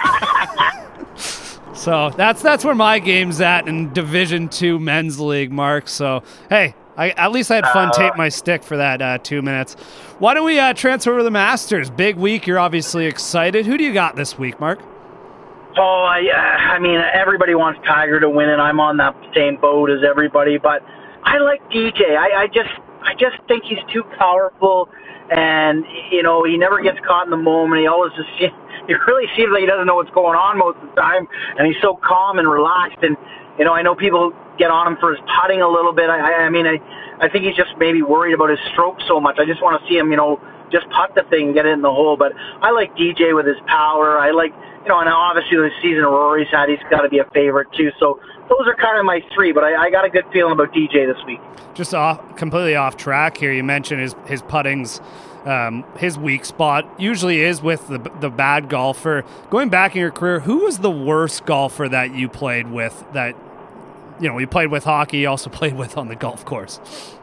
So that's that's where my game's at in Division Two men's league, Mark. So, hey, I, at least I had fun uh, taping my stick for that uh, two minutes. Why don't we uh, transfer over to the Masters? Big week. You're obviously excited. Who do you got this week, Mark? Oh, I, uh, I mean, everybody wants Tiger to win, and I'm on that same boat as everybody. But I like D J. I, I just, I just think he's too powerful, and you know, he never gets caught in the moment. He always just, he really seems like he doesn't know what's going on most of the time, and he's so calm and relaxed. And you know, I know people get on him for his putting a little bit. I, I mean, I, I think he's just maybe worried about his stroke so much. I just want to see him, you know, just putt the thing and get it in the hole. But I like D J with his power. I like, you know, and obviously the season Rory's had, he's got to be a favorite too. So those are kind of my three, but I, I got a good feeling about D J this week. Just off, completely off track here. You mentioned his, his putting's um, his weak spot usually is with the the bad golfer. Going back in your career, who was the worst golfer that you played with that, you know, you played with hockey, you also played with on the golf course?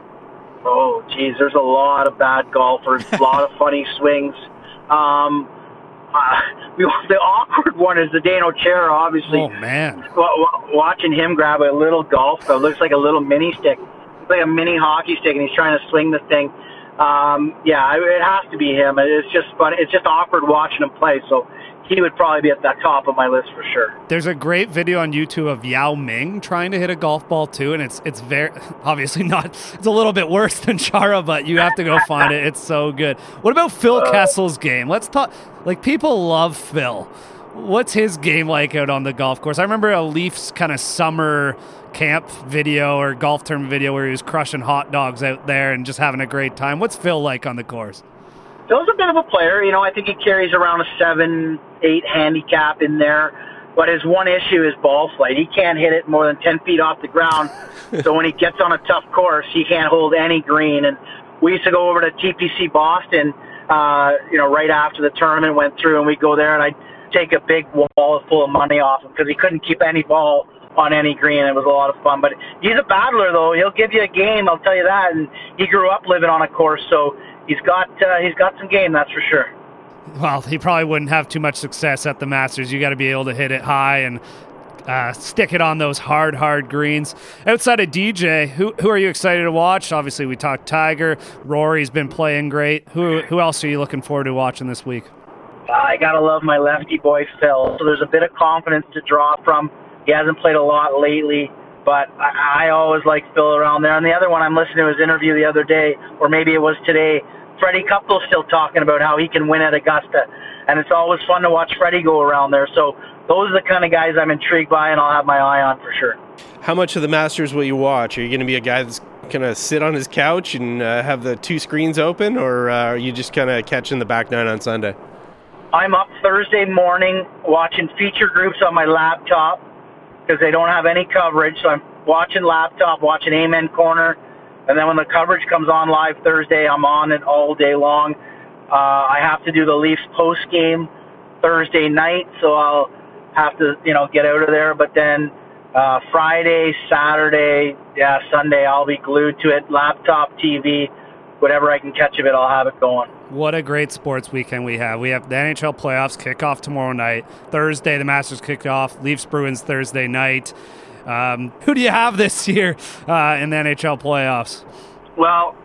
Oh, geez, there's a lot of bad golfers, a lot of funny swings. Um, uh, the awkward one is the Dano Chera, obviously. Oh, man. W- watching him grab a little golf club, looks like a little mini stick. It's like a mini hockey stick, and he's trying to swing the thing. Um, yeah, it has to be him. It's just fun. It's just awkward watching him play, so he would probably be at the top of my list for sure. There's a great video on YouTube of Yao Ming trying to hit a golf ball too, and it's it's very obviously not. It's a little bit worse than Chara, but you have to go find it. It's so good. What about Phil uh, Kessel's game? Let's talk. Like, people love Phil. What's his game like out on the golf course? I remember a Leafs kind of summer camp video or golf tournament video where he was crushing hot dogs out there and just having a great time. What's Phil like on the course? Phil's a bit of a player. You know, I think he carries around a seven, eight handicap in there. But his one issue is ball flight. He can't hit it more than ten feet off the ground. So when he gets on a tough course, he can't hold any green. And we used to go over to T P C Boston, uh, you know, right after the tournament went through, and we'd go there, and I'd take a big wall full of money off him because he couldn't keep any ball on any green. It was a lot of fun. But he's a battler, though. He'll give you a game, I'll tell you that. And he grew up living on a course, so He's got uh, he's got some game, that's for sure. Well, he probably wouldn't have too much success at the Masters. You got to be able to hit it high and uh, stick it on those hard, hard greens. Outside of D J, who who are you excited to watch? Obviously, we talked Tiger. Rory's been playing great. Who who else are you looking forward to watching this week? I gotta love my lefty boy Phil. So there's a bit of confidence to draw from. He hasn't played a lot lately, but I, I always like Phil around there. And the other one, I'm listening to his interview the other day, or maybe it was today. Freddie Couple's still talking about how he can win at Augusta, and it's always fun to watch Freddie go around there. So those are the kind of guys I'm intrigued by, and I'll have my eye on for sure. How much of the Masters will you watch? Are you going to be a guy that's going to sit on his couch and uh, have the two screens open, or uh, are you just kind of catching the back nine on Sunday? I'm up Thursday morning watching feature groups on my laptop because they don't have any coverage, so I'm watching laptop, watching Amen Corner. And then when the coverage comes on live Thursday, I'm on it all day long. Uh, I have to do the Leafs post game Thursday night, so I'll have to, you know, get out of there. But then uh, Friday, Saturday, yeah, Sunday, I'll be glued to it. Laptop, T V, whatever I can catch of it, I'll have it going. What a great sports weekend we have. We have the N H L playoffs kick off tomorrow night. Thursday, the Masters kick off. Leafs Bruins Thursday night. Um, who do you have this year uh, in the N H L playoffs? Well,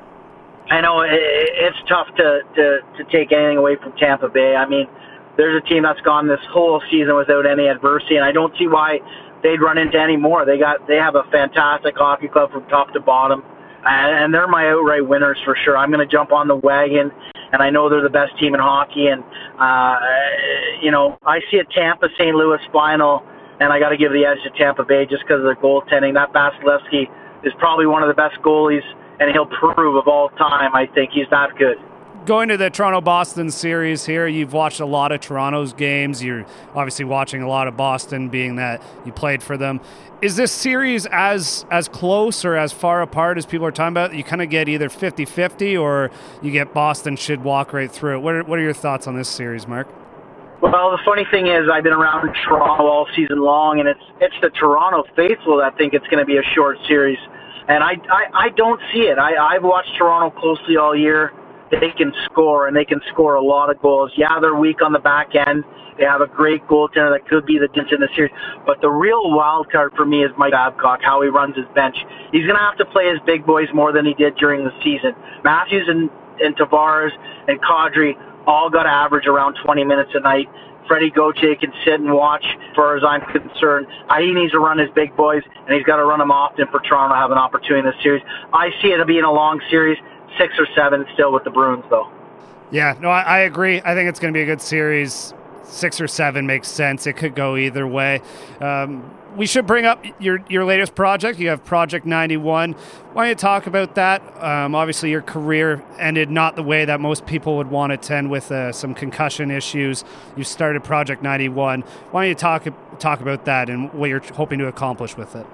I know it, it's tough to, to, to take anything away from Tampa Bay. I mean, there's a team that's gone this whole season without any adversity, and I don't see why they'd run into any more. They got they have a fantastic hockey club from top to bottom, and, and they're my outright winners for sure. I'm going to jump on the wagon, and I know they're the best team in hockey. And uh, you know, I see a Tampa Saint Louis final. And I got to give the edge to Tampa Bay just because of their goaltending. That Vasilevsky is probably one of the best goalies, and he'll prove of all time. I think he's that good. going to the Toronto-Boston series here, you've watched a lot of Toronto's games. You're obviously watching a lot of Boston, being that you played for them. Is this series as as close or as far apart as people are talking about? You kind of get either fifty-fifty or you get Boston should walk right through it. What are, what are your thoughts on this series, Mark? Well, the funny thing is I've been around Toronto all season long, and it's it's the Toronto faithful that think it's going to be a short series. And I, I, I don't see it. I, I've watched Toronto closely all year. They can score, and they can score a lot of goals. Yeah, they're weak on the back end. They have a great goaltender that could be the difference in the series. But the real wild card for me is Mike Babcock, how he runs his bench. He's going to have to play his big boys more than he did during the season. Matthews and, and Tavares and Kadri all got to average around twenty minutes a night. Freddie Gauthier can sit and watch, as far as I'm concerned. He needs to run his big boys, and he's got to run them often for Toronto to have an opportunity in this series. I see it being a long series, six or seven still with the Bruins, though. Yeah, no, I, I agree. I think it's going to be a good series. Six or seven makes sense. It could go either way. Um, we should bring up your your latest project. You have Project ninety-one. Why don't you talk about that? Um, obviously, your career ended not the way that most people would want it to end, with uh, some concussion issues. You started Project ninety-one. Why don't you talk talk about that and what you're hoping to accomplish with it?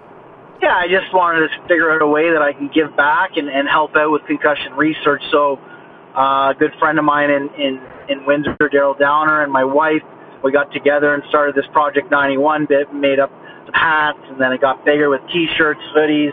Yeah, I just wanted to figure out a way that I can give back and, and help out with concussion research. So uh, a good friend of mine in, in, in Windsor, Daryl Downer, and my wife, we got together and started this Project ninety-one bit, made up some hats, and then it got bigger with T-shirts, hoodies,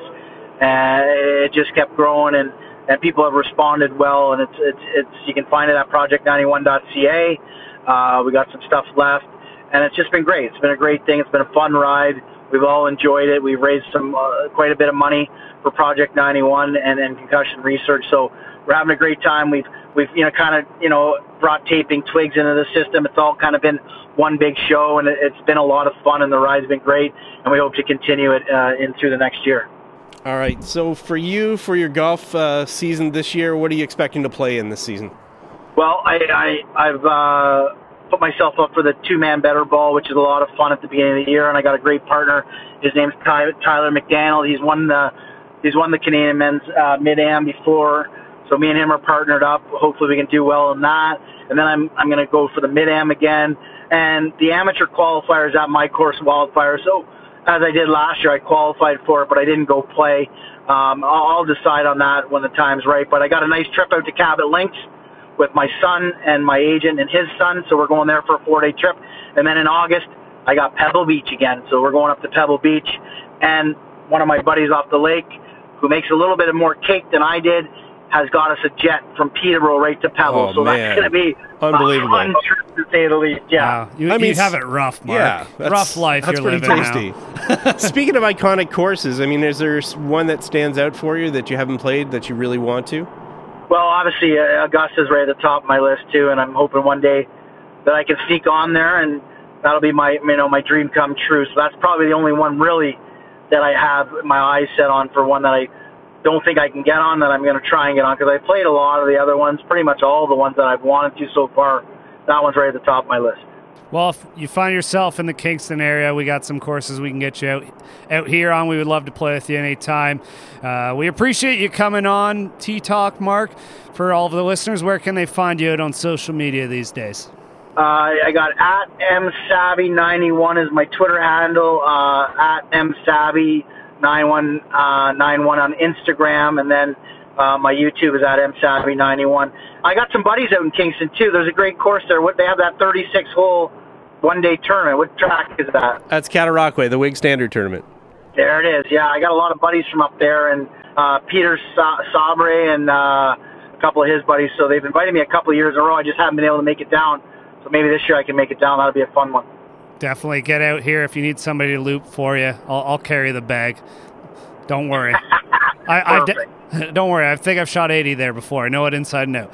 and it just kept growing, and, and people have responded well, and it's it's it's you can find it at project ninety-one dot c a. Uh, we got some stuff left, and it's just been great. It's been a great thing. It's been a fun ride. We've all enjoyed it. We've raised some uh, quite a bit of money for Project ninety-one and, and concussion research, so we're having a great time. We've we've you know kind of you know brought taping twigs into the system. It's all kind of been one big show, and it, it's been a lot of fun, and the ride's been great, and we hope to continue it uh, in through the next year. All right. So for you, for your golf uh, season this year, what are you expecting to play in this season? Well, I, I I've uh, put myself up for the two-man better ball, which is a lot of fun at the beginning of the year, and I got a great partner. His name's Ty, Tyler McDaniel. He's won the he's won the Canadian Men's uh, Mid-Am before. So me and him are partnered up. Hopefully we can do well in that. And then I'm I'm going to go for the Mid-Am again. And the amateur qualifier is at my course, Wildfire. So as I did last year, I qualified for it, but I didn't go play. Um, I'll, I'll decide on that when the time's right. But I got a nice trip out to Cabot Links with my son and my agent and his son. So we're going there for a four-day trip. And then in August, I got Pebble Beach again. So we're going up to Pebble Beach. And one of my buddies off the lake, who makes a little bit of more cake than I did, has got us a jet from Peterborough right to Pebble. Oh, so man. that's going to be unbelievable. a fun trip, to say the least. Yeah. Wow. You, I mean, you have it rough, Mark. Yeah, that's, rough life that's you're pretty living tasty. now. Speaking of iconic courses, I mean, is there one that stands out for you that you haven't played that you really want to? Well, obviously, uh, Augusta's right at the top of my list, too, and I'm hoping one day that I can sneak on there, and that'll be my, you know, my dream come true. So that's probably the only one, really, that I have my eyes set on, for one that I don't think I can get on, that I'm going to try and get on, because I played a lot of the other ones, pretty much all the ones that I've wanted to so far. That one's right at the top of my list. Well, if you find yourself in the Kingston area, we got some courses we can get you out out here on. We would love to play with you anytime. Uh, we appreciate you coming on T-Talk, Mark. For all of the listeners, where can they find you out on social media these days? Uh, I got at m savvy ninety-one is my Twitter handle, uh, at m savvy ninety-one on Instagram, and then uh, my YouTube is at m savvy ninety-one. I got some buddies out in Kingston, too. There's a great course there. What, they have that thirty-six hole one-day tournament. What track is that? That's Cataraqui, the Wig Standard Tournament. There it is. Yeah, I got a lot of buddies from up there, and uh, Peter Sa- Sabre and uh, a couple of his buddies. So they've invited me a couple of years in a row. I just haven't been able to make it down. So maybe this year I can make it down. That'll be a fun one. Definitely get out here. If you need somebody to loop for you, I'll, I'll carry the bag. Don't worry. I, I've de- don't worry. I think I've shot eighty there before. I know it inside and out.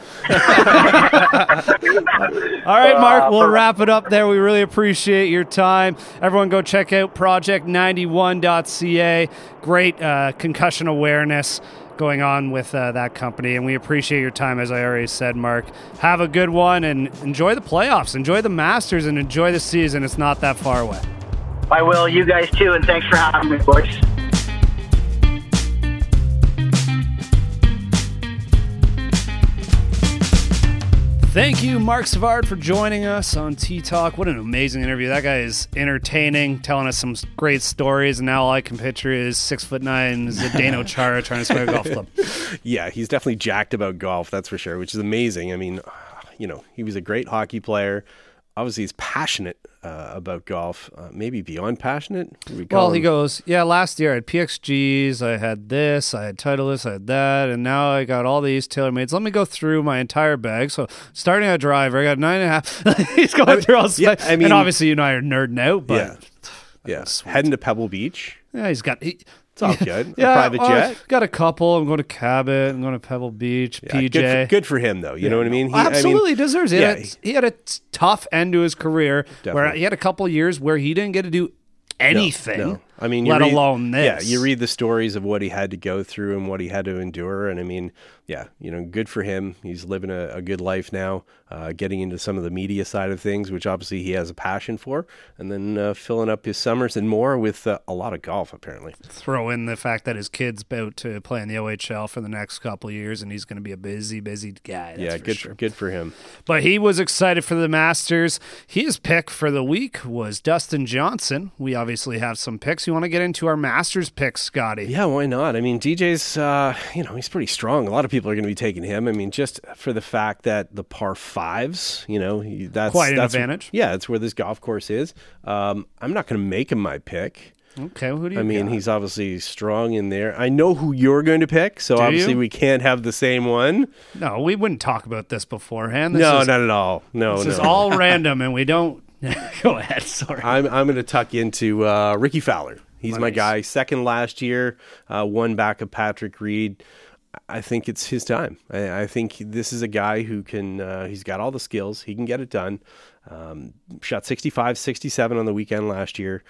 All right, Mark, we'll wrap it up there. We really appreciate your time. Everyone go check out project ninety-one dot c a. Great uh, concussion awareness going on with uh, that company, and we appreciate your time, as I already said, Mark. Have a good one, and enjoy the playoffs, enjoy the Masters, and enjoy the season. It's not that far away. I will. You guys, too, and thanks for having me, boys. Thank you, Mark Savard, for joining us on Tea Talk. What an amazing interview. That guy is entertaining, telling us some great stories, and now all I can picture is six foot nine Zdeno Chara trying to swing a golf club. Yeah, he's definitely jacked about golf, that's for sure, which is amazing. I mean, you know, he was a great hockey player. Obviously, he's passionate uh, about golf, uh, maybe beyond passionate. We Well, him- he goes, yeah, last year I had P X Gs, I had this, I had Titleist, I had that, and now I got all these TaylorMades. Let me go through my entire bag. So starting at driver, I got nine and a half. He's going I mean, through all yeah, stuff. I mean- and obviously, you and I are nerding out, but yeah, yeah. sweet. Heading to Pebble Beach. yeah, he's got... He, It's all good. yeah, a private well, jet. I've got a couple. I'm going to Cabot. I'm going to Pebble Beach, Yeah, P J. Good for, good for him, though. You know what I mean? He, Absolutely I mean, deserves it. yeah, He had, he had a t- tough end to his career where Definitely. he had a couple years where he didn't get to do anything, No. I mean, you let read- alone this. Yeah, you read the stories of what he had to go through and what he had to endure, and I mean, yeah, you know, good for him. He's living a, a good life now, uh, getting into some of the media side of things, which obviously he has a passion for, and then uh, filling up his summers and more with uh, a lot of golf, apparently. Throw in the fact that his kid's about to play in the O H L for the next couple of years, and he's going to be a busy, busy guy. That's yeah, for good, sure. good for him. But he was excited for the Masters. His pick for the week was Dustin Johnson. We obviously have some picks. You want to get into our Masters picks, Scotty? Yeah, why not? I mean, D J's, uh, you know, he's pretty strong. A lot of people are going to be taking him. I mean, just for the fact that the par fives, you know, he, that's Quite an that's, advantage. Yeah, that's where this golf course is. Um, I'm not going to make him my pick. Okay, who do you I mean, got? he's obviously strong in there. I know who you're going to pick, so Do obviously you? we can't have the same one. No, we wouldn't talk about this beforehand. This no, is, not at all. No, This no. is all random, and we don't... Go ahead, sorry. I'm I'm going to tuck into uh, Ricky Fowler. He's my Nice. guy. Second last year, uh, one back of Patrick Reed. I think it's his time. I, I think this is a guy who can, uh, he's got all the skills. He can get it done. Um, shot sixty-five, sixty-seven on the weekend last year.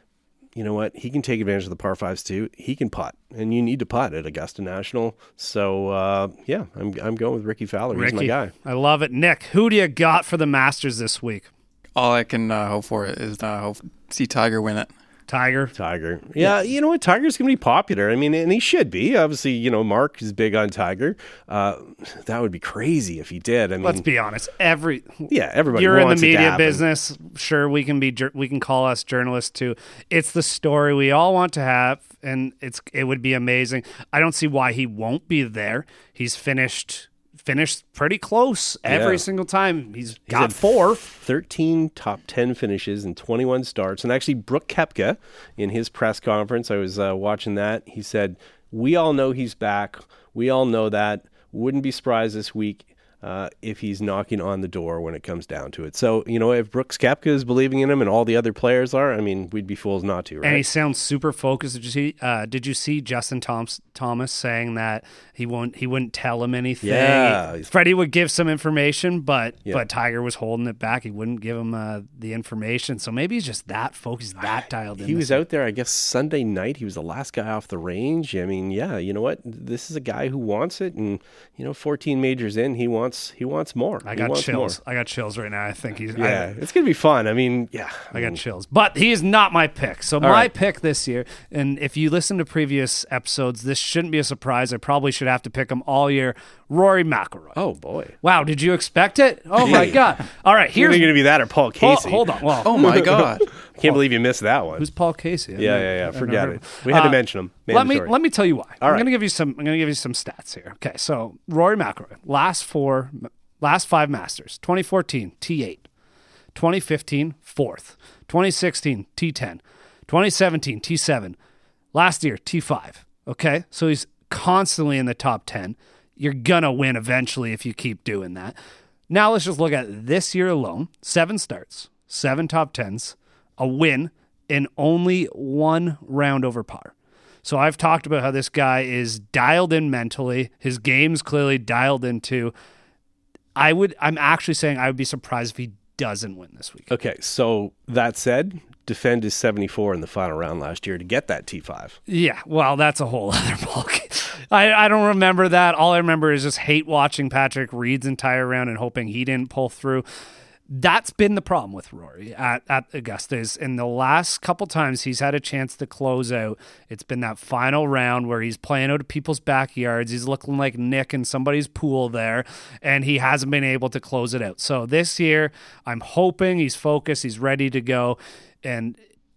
You know what? He can take advantage of the par fives too. He can putt, and you need to putt at Augusta National. So, uh, yeah, I'm I'm going with Ricky Fowler. He's my Ricky, guy. I love it. Nick, who do you got for the Masters this week? All I can uh, hope for is uh, hope see Tiger win it. Tiger? Tiger. Yeah, you know what? Tiger's going to be popular. I mean, and he should be. Obviously, you know, Mark is big on Tiger. Uh, that would be crazy if he did. I mean, Let's be honest. Every yeah, everybody You're in the wants it to media happen. business. Sure, we can be. jour- We can call us journalists too. It's the story we all want to have, and it's. It would be amazing. I don't see why he won't be there. He's finished. Finished pretty close every Yeah. single time. He's He's got had four. thirteen top ten finishes and twenty-one starts. And actually, Brooke Koepka, in his press conference, I was uh, watching that. He said, "We all know he's back. We all know that. Wouldn't be surprised this week uh, if he's knocking on the door when it comes down to it." So, you know, if Brooks Koepka is believing in him and all the other players are, I mean, we'd be fools not to, right? And he sounds super focused. Did you see? Uh, did you see Justin Thomas, Thomas saying that he won't? He wouldn't tell him anything. Yeah. Freddie would give some information, but Yeah. but Tiger was holding it back. He wouldn't give him uh, the information. So maybe he's just that focused, that dialed in. He this was out there, I guess, Sunday night. He was the last guy off the range. I mean, yeah, you know what? This is a guy who wants it, and you know, fourteen majors in, he wants he wants more. I He got wants chills. more. I got chills right now. I think he's. Yeah, it's gonna be fun. I mean, yeah, I, I got chills. But he is not my pick. So my right. pick this year, and if you listen to previous episodes, this shouldn't be a surprise. I probably should have to pick him all year. Rory McIlroy. Oh boy, Wow, did you expect it? Oh my Gee. God! All right, you're here's gonna be that or Paul Paul- Casey. hold on. Well, Oh my God! I can't believe you missed that one. who's Paul Casey? I've yeah, never- yeah, yeah. I've Forget never- it. We had to Uh, mention him. Let me Mandatory. let me tell you why. All I'm right. gonna give you some. I'm gonna give you some stats here. Okay, so Rory McIlroy, last four, last five Masters: twenty fourteen T eight, twenty fifteen fourth, twenty sixteen T ten, twenty seventeen T seven, last year T five. Okay, so he's constantly in the top ten. You're gonna win eventually if you keep doing that. Now let's just look at this year alone: seven starts, seven top tens, a win, in only one round over par. So I've talked about how this guy is dialed in mentally. His game's clearly dialed in too. I would, I'm actually saying I would be surprised if he doesn't win this week. Okay, so that said, defend his seventy-four in the final round last year to get that T five. Yeah, well, that's a whole other ballgame. I, I don't remember that. All I remember is just hate watching Patrick Reed's entire round and hoping he didn't pull through. That's been the problem with Rory at, at Augusta is in the last couple times he's had a chance to close out. It's been that final round where he's playing out of people's backyards. He's looking like Nick in somebody's pool there, and he hasn't been able to close it out. So this year, I'm hoping he's focused, he's ready to go. And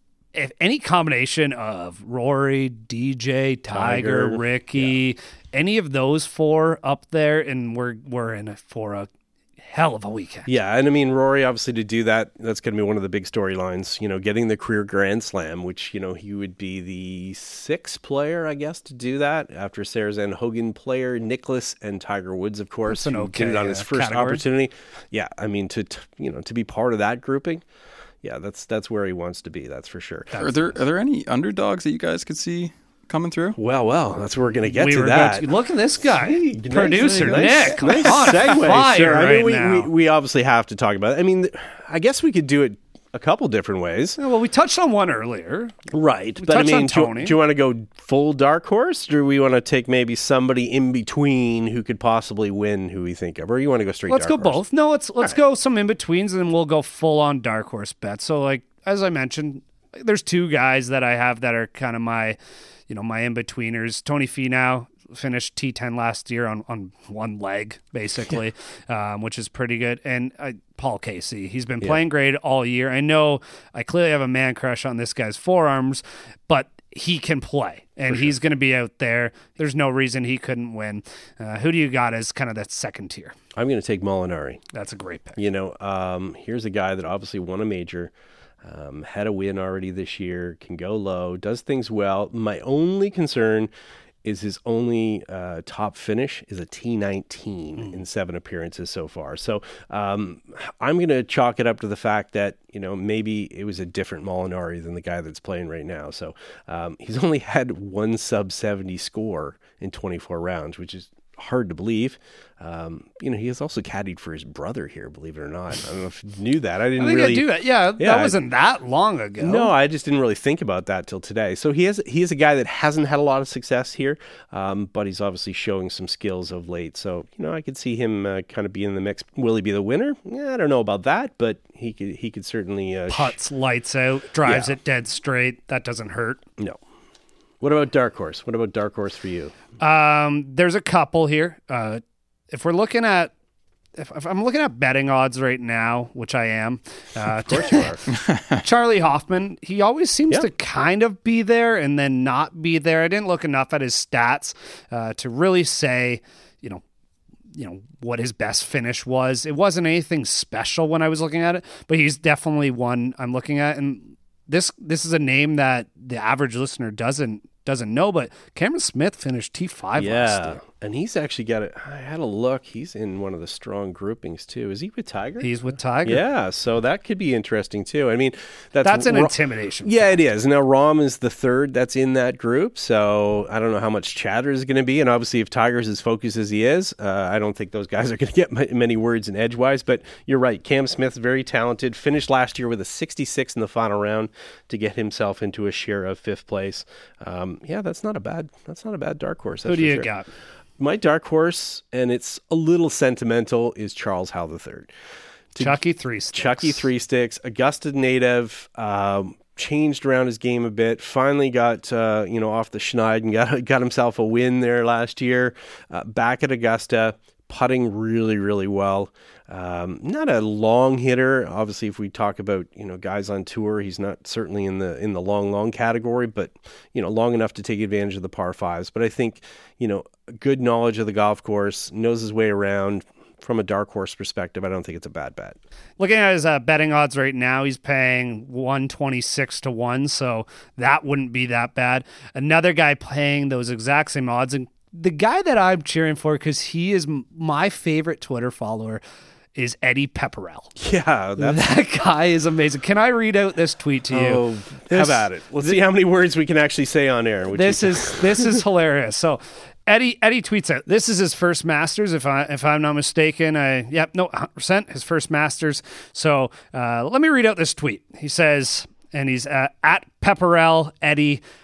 if any combination of Rory, D J, Tiger, Tiger, Ricky, yeah. any of those four up there, and we're we're in a, for a hell of a weekend. Yeah, and I mean, Rory, obviously, to do that, that's going to be one of the big storylines, you know, getting the career Grand Slam, which, you know, he would be the sixth player, I guess, to do that after Sarazan Hogan player, Nicklaus, and Tiger Woods, of course, who okay, did it on his uh, first category. opportunity. Yeah, I mean, to, to, you know, to be part of that grouping, yeah, that's that's where he wants to be, that's for sure. Are there are there any underdogs that you guys could see coming through? Well, well, that's where we're going to get we to were that. To, look at this guy, Sweet. producer nice, Nick. Nice, on nice segue. fire Sure. I mean, right we, now. we we obviously have to talk about it. I mean, I guess we could do it a couple different ways. Well, we touched on one earlier. Right. We but I touched mean, on do, you- Tony. do you want to go full dark horse, or do we want to take maybe somebody in between who could possibly win who we think of? Or you want to go straight Let's go dark horse? both. No, let's let's go some in betweens, and then we'll go full on dark horse bets. So, like as I mentioned, there's two guys that I have that are kind of my, you know, my in betweeners. Tony Finau finished T ten last year on, on one leg, basically, um, which is pretty good. And uh, Paul Casey, he's been playing yeah. great all year. I know I clearly have a man crush on this guy's forearms, but he can play, and sure. he's going to be out there. There's no reason he couldn't win. Uh, who do you got as kind of that second tier? I'm going to take Molinari. That's a great pick. You know, um, here's a guy that obviously won a major. Um, had a win already this year, can go low, does things well. My only concern is his only uh, top finish is a T nineteen mm. in seven appearances so far. So um, I'm going to chalk it up to the fact that, you know, maybe it was a different Molinari than the guy that's playing right now. So um, he's only had one sub seventy score in twenty-four rounds, which is hard to believe. Um, you know, he has also caddied for his brother here, believe it or not. I don't know if you knew that. I didn't I think really I do that. Yeah, yeah, that wasn't that long ago. No, I just didn't really think about that till today. So he is he is a guy that hasn't had a lot of success here, um, but he's obviously showing some skills of late. So, you know, I could see him uh, kind of be in the mix. Will he be the winner? Yeah, I don't know about that, but he could he could certainly uh, putts lights out, drives yeah. it dead straight. That doesn't hurt. No. What about dark horse? What about dark horse for you? Um, there's a couple here. Uh, if we're looking at, if, if I'm looking at betting odds right now, which I am, uh, of course you are. Charlie Hoffman, he always seems yeah. to kind of be there and then not be there. I didn't look enough at his stats uh, to really say, you know, you know, what his best finish was. It wasn't anything special when I was looking at it, but he's definitely one I'm looking at. And this, this is a name that the average listener doesn't, doesn't know, but Cameron Smith finished T five yeah, last year. And he's actually got it. I had a look. He's in one of the strong groupings too. Is he with Tiger? He's with Tiger. Yeah, so that could be interesting too. I mean, that's that's an Ra- intimidation. Yeah, it is. Now Rahm is the third that's in that group, so I don't know how much chatter is going to be. And obviously, if Tiger's as focused as he is, uh, I don't think those guys are going to get many words in edgewise. But you're right. Cam Smith's very talented. Finished last year with a sixty-six in the final round to get himself into a share of fifth place. Um, yeah, that's not a bad. That's not a bad dark horse. Who do you sure. got? My dark horse, and it's a little sentimental, is Charles Howell the third. To Chucky Three Sticks. Chucky Three Sticks, Augusta native, um, changed around his game a bit. Finally got uh, you know off the schneid and got got himself a win there last year. Uh, back at Augusta, putting really really well. Um, not a long hitter. Obviously, if we talk about you know guys on tour, he's not certainly in the in the long long category, but you know long enough to take advantage of the par fives. But I think you know good knowledge of the golf course, knows his way around. From a dark horse perspective, I don't think it's a bad bet. Looking at his uh, betting odds right now, he's paying one twenty-six to one, so that wouldn't be that bad. Another guy paying those exact same odds, and the guy that I'm cheering for, because he is my favorite Twitter follower, is Eddie Pepperell. Yeah, that's... that guy is amazing. Can I read out this tweet to you? Oh, this, how about it? Let's this, see how many words we can actually say on air. This is this is hilarious. So Eddie Eddie tweets out, this is his first Masters, if I if I'm not mistaken. I yep, no, one hundred percent his first Masters. So uh, let me read out this tweet. He says, and he's uh, at Pepperell Eddie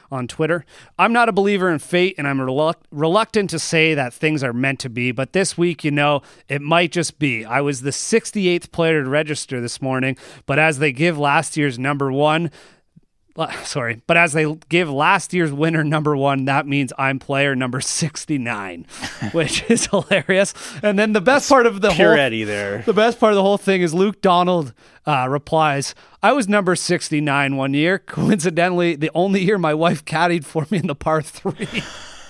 on Twitter. I'm not a believer in fate, and I'm reluct- reluctant to say that things are meant to be, but this week, you know, it might just be. I was the sixty-eighth player to register this morning, but as they give last year's number one, Sorry, but as they give last year's winner number one, that means I'm player number sixty-nine, which is hilarious. And then the best part of the Pure whole Eddie there. The best part of the whole thing is Luke Donald uh, replies, I was number sixty-nine one year. Coincidentally, the only year my wife caddied for me in the par three.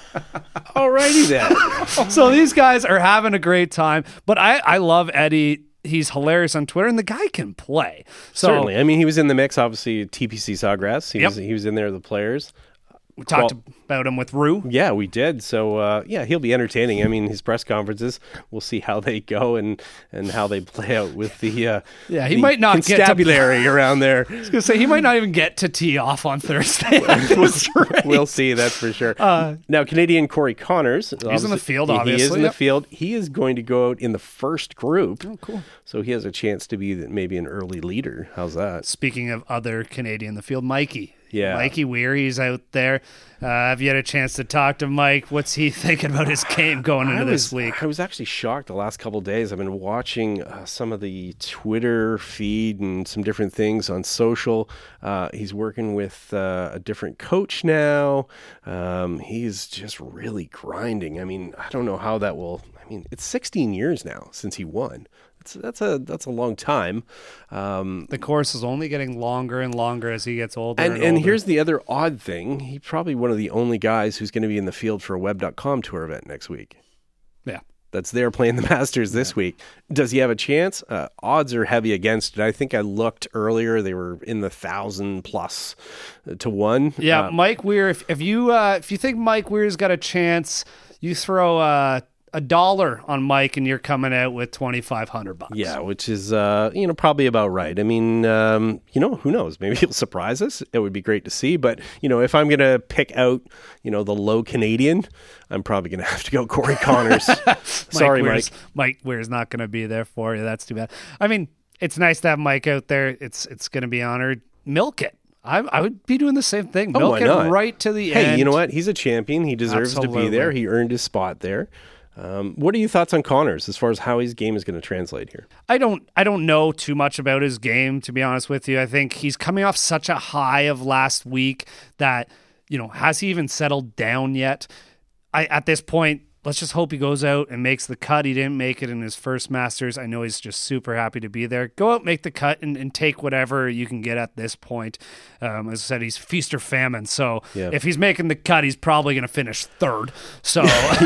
Alrighty then. So these guys are having a great time. But I, I love Eddie. He's hilarious on Twitter, and the guy can play. So, Certainly. I mean, he was in the mix, obviously, T P C Sawgrass. He, Yep. was, he was in there, the players. We talked Well- about him with Rue. Yeah, we did. So, uh, yeah, he'll be entertaining. I mean, his press conferences, we'll see how they go and, and how they play out with the uh, Yeah, he the might not get to- constabulary around there. I was going to say, he might not even get to tee off on Thursday. That's right. We'll see, that's for sure. Uh, now, Canadian Corey Connors. He's in the field, He is obviously. in the Yep. field. He is going to go out in the first group. Oh, cool. So he has a chance to be maybe an early leader. How's that? Speaking of other Canadian in the field, Mikey. Yeah. Mikey Weir, he's out there. Uh, have you had a chance to talk to Mike? What's he thinking about his game going into I this was, week? I was actually shocked the last couple of days. I've been watching uh, some of the Twitter feed and some different things on social. Uh, he's working with uh, a different coach now. Um, he's just really grinding. I mean, I don't know how that will. I mean, it's sixteen years now since he won. That's that's a that's a long time. Um, The course is only getting longer and longer as he gets older. and And, and older. here's the other odd thing. He's probably one of the only guys who's going to be in the field for a web dot com tour event next week. Yeah. That's there playing the Masters this week. Does he have a chance? Uh, odds are heavy against it. I think I looked earlier; they were in the thousand plus to one. Yeah, Uh, Mike Weir. If, if you uh, if you think Mike Weir's got a chance, you throw uh, a dollar on Mike, and you're coming out with twenty five hundred bucks. yeah, which is uh, you know probably about right. I mean, um, you know, who knows? Maybe he'll surprise us. It would be great to see. But you know, if I'm going to pick out, you know, the low Canadian, I'm probably going to have to go Corey Connors. Sorry, Mike. Weir's, Mike Weir's not going to be there for you. That's too bad. I mean, it's nice to have Mike out there. It's it's going to be honored. Milk it. I, I would be doing the same thing. Oh, Milk why it not? right to the Hey, end. you know what? He's a champion. He deserves to Absolutely. be there. He earned his spot there. Um, what are your thoughts on Connors as far as how his game is going to translate here? I don't I don't know too much about his game, to be honest with you. I think he's coming off such a high of last week that, you know, has he even settled down yet? I at this point, let's just hope he goes out and makes the cut. He didn't make it in his first Masters. I know he's just super happy to be there. Go out, make the cut, and, and take whatever you can get at this point. Um, as I said, he's feast or famine. So Yeah. if he's making the cut, he's probably going to finish third. So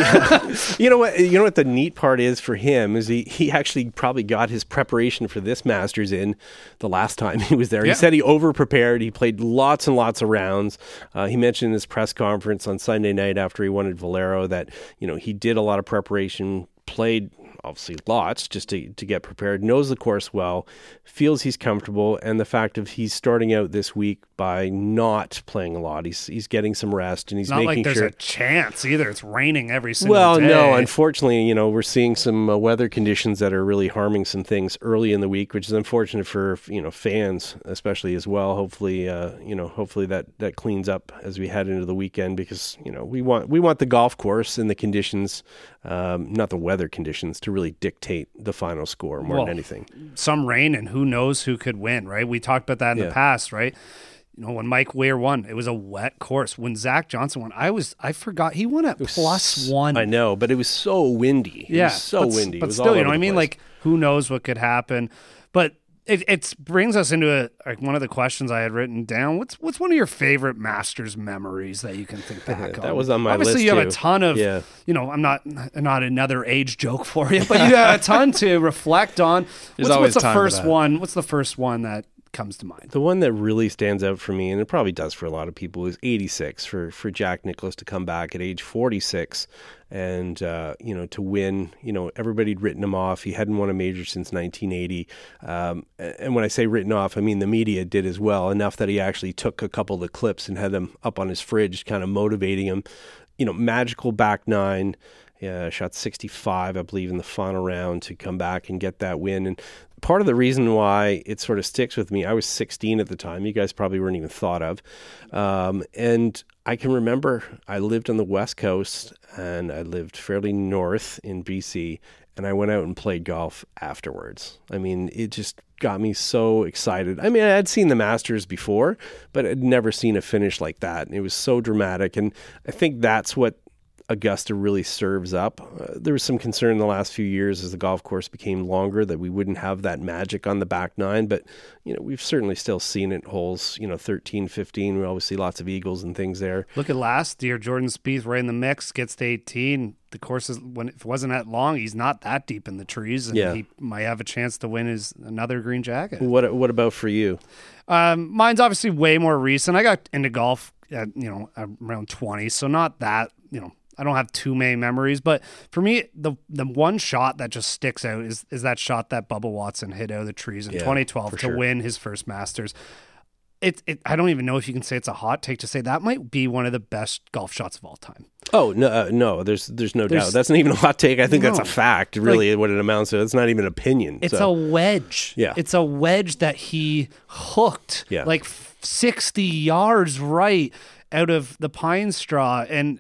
You know what? You know what the neat part is for him is he, he actually probably got his preparation for this Masters in the last time he was there. Yeah. He said he over prepared. He played lots and lots of rounds. Uh, he mentioned in his press conference on Sunday night after he won at Valero that you know he did a lot of preparation, played obviously lots just to, to get prepared, knows the course well, feels he's comfortable, and the fact of he's starting out this week by not playing a lot. He's he's getting some rest and he's it's not making like there's sure. a chance either. It's raining every single Well, day. no, unfortunately, you know, we're seeing some uh, weather conditions that are really harming some things early in the week, which is unfortunate for, you know, fans especially as well. Hopefully, uh, you know, hopefully that, that cleans up as we head into the weekend because, you know, we want we want the golf course and the conditions, um, not the weather conditions, to really dictate the final score more Well, than anything. Some rain and who knows who could win, right? We talked about that in Yeah. the past, right? You know, when Mike Weir won, it was a wet course. When Zach Johnson won, I was I forgot he won at plus one. I know, but it was so windy. It yeah, was so but, windy. But it was still, all you know, over what I the mean, place. like who knows what could happen? But it it brings us into a like one of the questions I had written down. What's what's one of your favorite Masters memories that you can think back on? That was on my Obviously, list, you have too. a ton of. Yeah. You know, I'm not not another age joke for you, but you have a ton to reflect on. There's What's, always what's the time for first that. one? What's the first one that comes to mind? The one that really stands out for me, and it probably does for a lot of people, is eighty-six for, for Jack Nicklaus to come back at age forty-six and, uh, you know, to win. You know, everybody'd written him off. He hadn't won a major since nineteen eighty. Um, and when I say written off, I mean the media did as well, enough that he actually took a couple of the clips and had them up on his fridge, kind of motivating him. You know, magical back nine. Yeah, shot sixty-five, I believe, in the final round to come back and get that win. And part of the reason why it sort of sticks with me, I was sixteen at the time. You guys probably weren't even thought of. Um, and I can remember I lived on the West Coast and I lived fairly north in B C, and I went out and played golf afterwards. I mean, it just got me so excited. I mean, I had seen the Masters before, but I'd never seen a finish like that. And it was so dramatic. And I think that's what Augusta really serves up. Uh, there was some concern in the last few years as the golf course became longer that we wouldn't have that magic on the back nine, but you know, we've certainly still seen it holes, you know, thirteen, fifteen. We always see lots of eagles and things there. Look at last year, Jordan Spieth right in the mix, gets to eighteen. The course is, when if it wasn't that long, he's not that deep in the trees, and yeah. he might have a chance to win his another green jacket. What What about for you? Um, mine's obviously way more recent. I got into golf at, you know, around twenty, so not that, you know, I don't have too many memories, but for me, the the one shot that just sticks out is is that shot that Bubba Watson hit out of the trees in yeah, twenty twelve to sure. win his first Masters. It, it, I don't even know if you can say it's a hot take to say that might be one of the best golf shots of all time. Oh, no, uh, no, there's there's no There's- doubt. That's not even a hot take. I think No. that's a fact, really, what it amounts to. It's not even an opinion. It's so. a wedge. Yeah. It's a wedge that he hooked Yeah. like sixty yards right out of the pine straw. And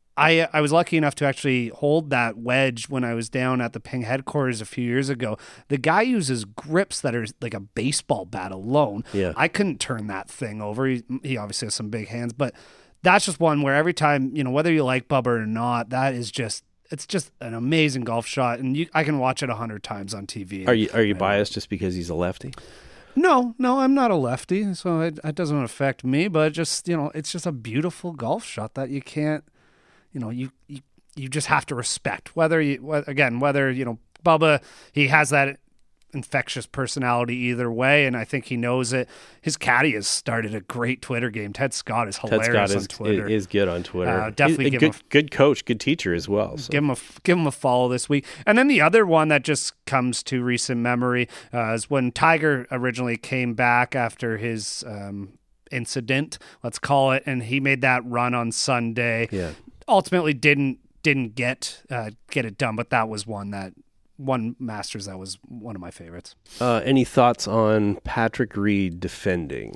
I I was lucky enough to actually hold that wedge when I was down at the Ping headquarters a few years ago. The guy uses grips that are like a baseball bat alone. Yeah. I couldn't turn that thing over. He, he obviously has some big hands, but that's just one where every time, you know, whether you like Bubba or not, that is just, it's just an amazing golf shot. And you, I can watch it a hundred times on T V. Are you are you biased just because he's a lefty? No, no, I'm not a lefty, so it, it doesn't affect me, but just, you know, it's just a beautiful golf shot that you can't, you know, you, you, you just have to respect. Whether you, wh- again, whether, you know, Bubba, he has that infectious personality either way, and I think he knows it. His caddy has started a great Twitter game. Ted Scott is Ted hilarious Scott on is, Twitter. is good on Twitter. Uh, definitely He's a give good, him good coach, good teacher as well. So. Give him a give him a follow this week. And then the other one that just comes to recent memory uh, is when Tiger originally came back after his um, incident, let's call it, and he made that run on Sunday. Yeah. Ultimately, didn't didn't get uh, get it done, but that was one that one Masters that was one of my favorites. Uh, any thoughts on Patrick Reed defending,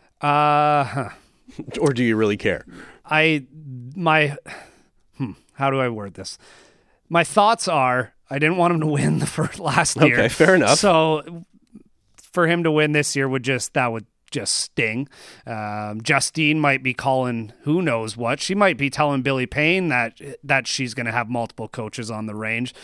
Uh, huh. or do you really care? I my hmm, how do I word this? My thoughts are I didn't want him to win the first last year. Okay, fair enough. So for him to win this year would just that would just sting. Um, Justine might be calling who knows what. She might be telling Billy Payne that that she's going to have multiple coaches on the range.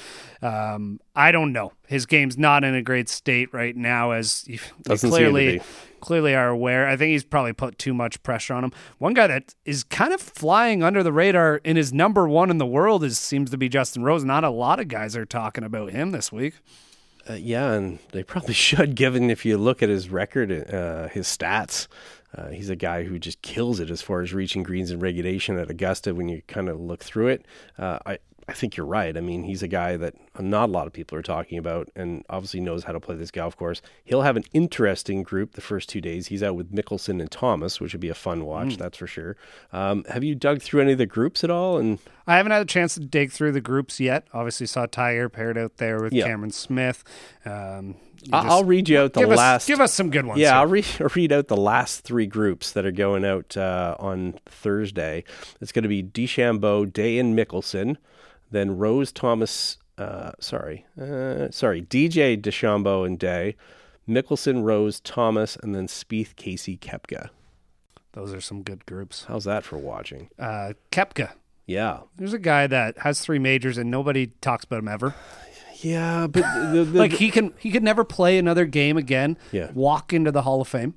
Um, I don't know. His game's not in a great state right now, as you Doesn't clearly seem to be. clearly are aware. I think he's probably put too much pressure on him. One guy that is kind of flying under the radar in his number one in the world is seems to be Justin Rose. Not a lot of guys are talking about him this week. Uh, yeah, and they probably should, given if you look at his record, uh, his stats. Uh, he's a guy who just kills it as far as reaching greens in regulation at Augusta when you kind of look through it. Uh, I, I think you're right. I mean, he's a guy that not a lot of people are talking about and obviously knows how to play this golf course. He'll have an interesting group the first two days. He's out with Mickelson and Thomas, which would be a fun watch, mm. that's for sure. Um, have you dug through any of the groups at all? And I haven't had a chance to dig through the groups yet. Obviously saw Tiger paired out there with yeah. Cameron Smith. Um, I'll read you out the give last. Us, give us some good ones. Yeah, here. I'll read, read out the last three groups that are going out uh, on Thursday. It's going to be DeChambeau, Day, and Mickelson. Then Rose, Thomas. Uh, sorry, uh, sorry. D J, DeChambeau, and Day. Mickelson, Rose, Thomas, and then Spieth, Casey, Koepka. Those are some good groups. How's that for watching? Uh, Koepka. Yeah. There's a guy that has three majors and nobody talks about him ever. Yeah, but the, the, like he can he could never play another game again. Yeah. Walk into the Hall of Fame.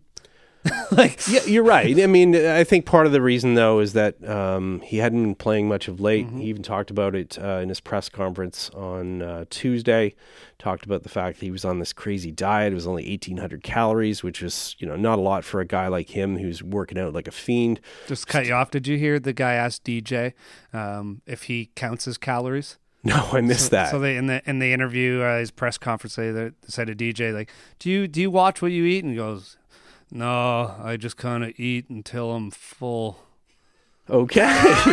like yeah, you're right. I mean, I think part of the reason though is that um, he hadn't been playing much of late. Mm-hmm. He even talked about it uh, in his press conference on uh, Tuesday. Talked about the fact that he was on this crazy diet. It was only eighteen hundred calories, which is, you know, not a lot for a guy like him who's working out like a fiend. Just cut you off. Did you hear the guy asked D J um, if he counts his calories? No, I missed so, that. So they in the in the interview, uh, his press conference, they, they said to D J, like, "Do you do you watch what you eat?" And he goes, "No, I just kind of eat until I'm full." Okay.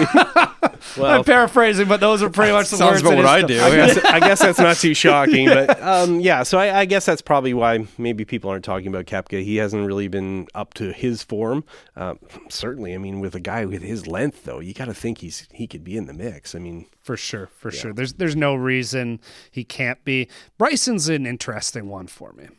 Well, I'm paraphrasing, but those are pretty much the sounds words. about what I do. I guess, I guess that's not too shocking, but um, yeah. So I, I guess that's probably why maybe people aren't talking about Koepka. He hasn't really been up to his form. Uh, certainly, I mean, with a guy with his length, though, you got to think he's he could be in the mix. I mean, For sure, for Yeah. sure. There's there's no reason he can't be. Bryson's an interesting one for me.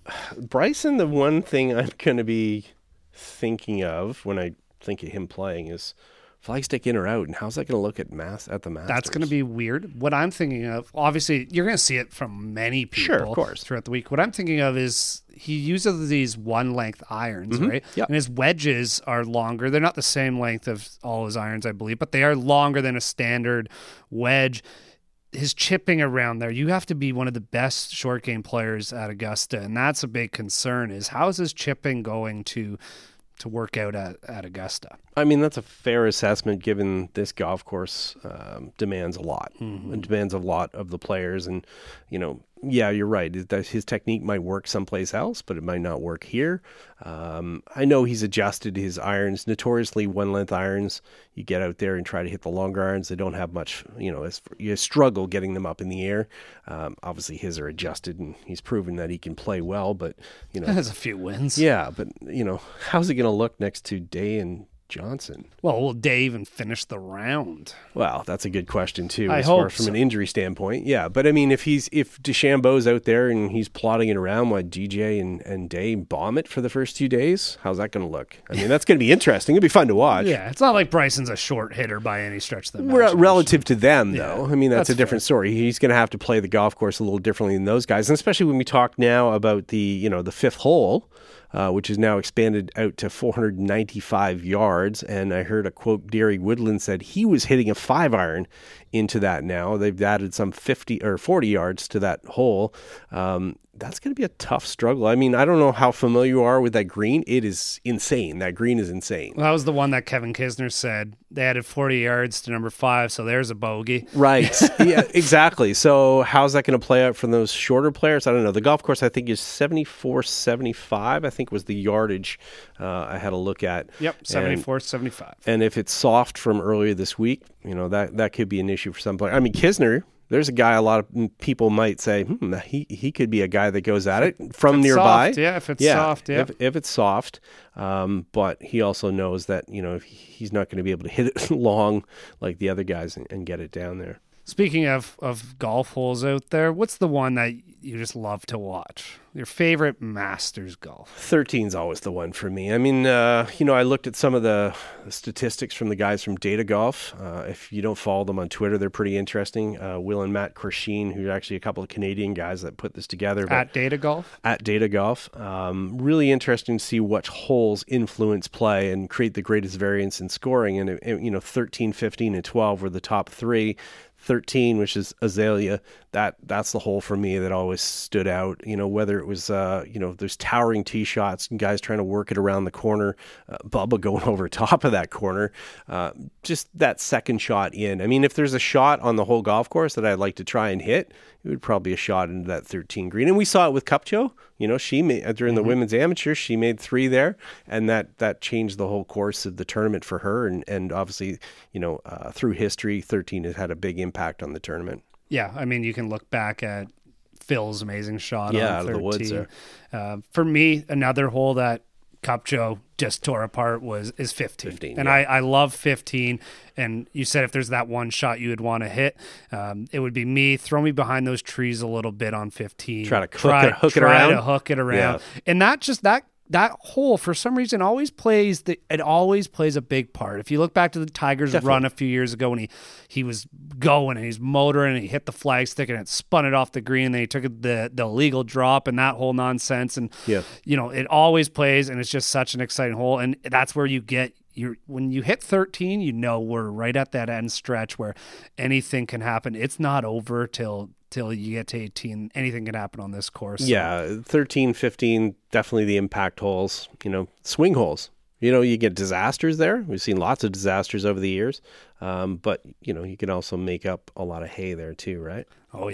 Bryson, the one thing I'm going to be thinking of when I think of him playing is flagstick in or out, and how's that going to look at mass at the Masters? That's going to be weird. What I'm thinking of, obviously, you're going to see it from many people Sure, of course. throughout the week. What I'm thinking of is he uses these one-length irons, Mm-hmm. right? Yep. And his wedges are longer. They're not the same length of all his irons, I believe, but they are longer than a standard wedge. His chipping around there, you have to be one of the best short game players at Augusta, and that's a big concern, is how is his chipping going to to work out at, at Augusta? I mean, that's a fair assessment given this golf course um, demands a lot. Mm-hmm. It demands a lot of the players. And, you know, yeah, you're right. It- that His technique might work someplace else, but it might not work here. Um, I know he's adjusted his irons. Notoriously, one-length irons, you get out there and try to hit the longer irons. They don't have much, you know, it's, you struggle getting them up in the air. Um, obviously, his are adjusted, and he's proven that he can play well. But, you know, Has a few wins. yeah, but, you know, how's he going to look next to Day and Johnson? Well, will Dave even finish the round? Well, that's a good question too, I as far hope as from so. an injury standpoint. Yeah, but I mean, if he's if DeChambeau's out there and he's plotting it around while D J and and Day bomb it for the first two days, how's that going to look? I mean, that's going to be interesting. It'll be fun to watch. Yeah, it's not like Bryson's a short hitter by any stretch of the Re- imagination. relative to them, though, Yeah, I mean, that's, that's a different story. He's going to have to play the golf course a little differently than those guys, and especially when we talk now about the you know the fifth hole. Uh, which is now expanded out to four hundred ninety-five yards. And I heard a quote, Gary Woodland said he was hitting a five iron into that now. They've added some fifty or forty yards to that hole. Um, that's going to be a tough struggle. I mean, I don't know how familiar you are with that green. It is insane. That green is insane. Well, that was the one that Kevin Kisner said. They added forty yards to number five, so there's a bogey. Right. Yeah, exactly. So how's that going to play out for those shorter players? I don't know. The golf course, I think, is seventy-four seventy-five, I think was the yardage uh, I had a look at. Yep, And- seventy-four seventy-five. And if it's soft from earlier this week, you know, that, that could be an issue for some players. I mean, Kisner, there's a guy a lot of people might say, hmm, he, he could be a guy that goes at it from If it's nearby. soft, yeah, if it's soft, yeah. If, if it's soft. Um, but he also knows that, you know, if he's not going to be able to hit it long like the other guys and, and get it down there. Speaking of, of golf holes out there, what's the one that you just love to watch? Your favorite Masters golf? thirteen's always the one for me. I mean, uh, you know, I looked at some of the statistics from the guys from Data Golf. Uh, if you don't follow them on Twitter, they're pretty interesting. Uh, Will and Matt Korsheen, who's actually a couple of Canadian guys that put this together. but- At Data Golf? at Data Golf. Um, really interesting to see what holes influence play and create the greatest variance in scoring. And, it, you know, thirteen, fifteen, and twelve were the top three. thirteen, which is Azalea, that that's the hole for me that always stood out. You know, whether it was, uh, you know, there's towering tee shots and guys trying to work it around the corner, uh, Bubba going over top of that corner, uh, just that second shot in. I mean, if there's a shot on the whole golf course that I'd like to try and hit, it would probably be a shot into that thirteen green. And we saw it with Kupcho. You know, she made, during the women's amateur, she made three there, and that, that changed the whole course of the tournament for her. And, and obviously, you know, uh, through history, thirteen has had a big impact on the tournament. Yeah, I mean, you can look back at Phil's amazing shot Yeah, on out of the thirteen. woods there. Uh, for me, another hole that Kupcho just tore apart was is fifteen. fifteen, and yeah. I, I love fifteen. And you said if there's that one shot you would want to hit, um, it would be me. Throw me behind those trees a little bit on fifteen. Try to hook try, it- hook it try around? to hook it around. Yeah. And not just that. That hole, for some reason, always plays the. It always plays a big part. If you look back to the Tigers' Definitely. run a few years ago, when he he was going and he's motoring and he hit the flagstick and it spun it off the green, and then he took the the illegal drop and that whole nonsense. And Yeah. you know, it always plays, and it's just such an exciting hole. And that's where you get your when you hit thirteen, you know we're right at that end stretch where anything can happen. It's not over till. Till you get to eighteen, anything can happen on this course. So. Yeah, thirteen, fifteen, definitely the impact holes, you know, swing holes. You know, you get disasters there. We've seen lots of disasters over the years. Um, but, you know, you can also make up a lot of hay there too, right? Oh, yeah.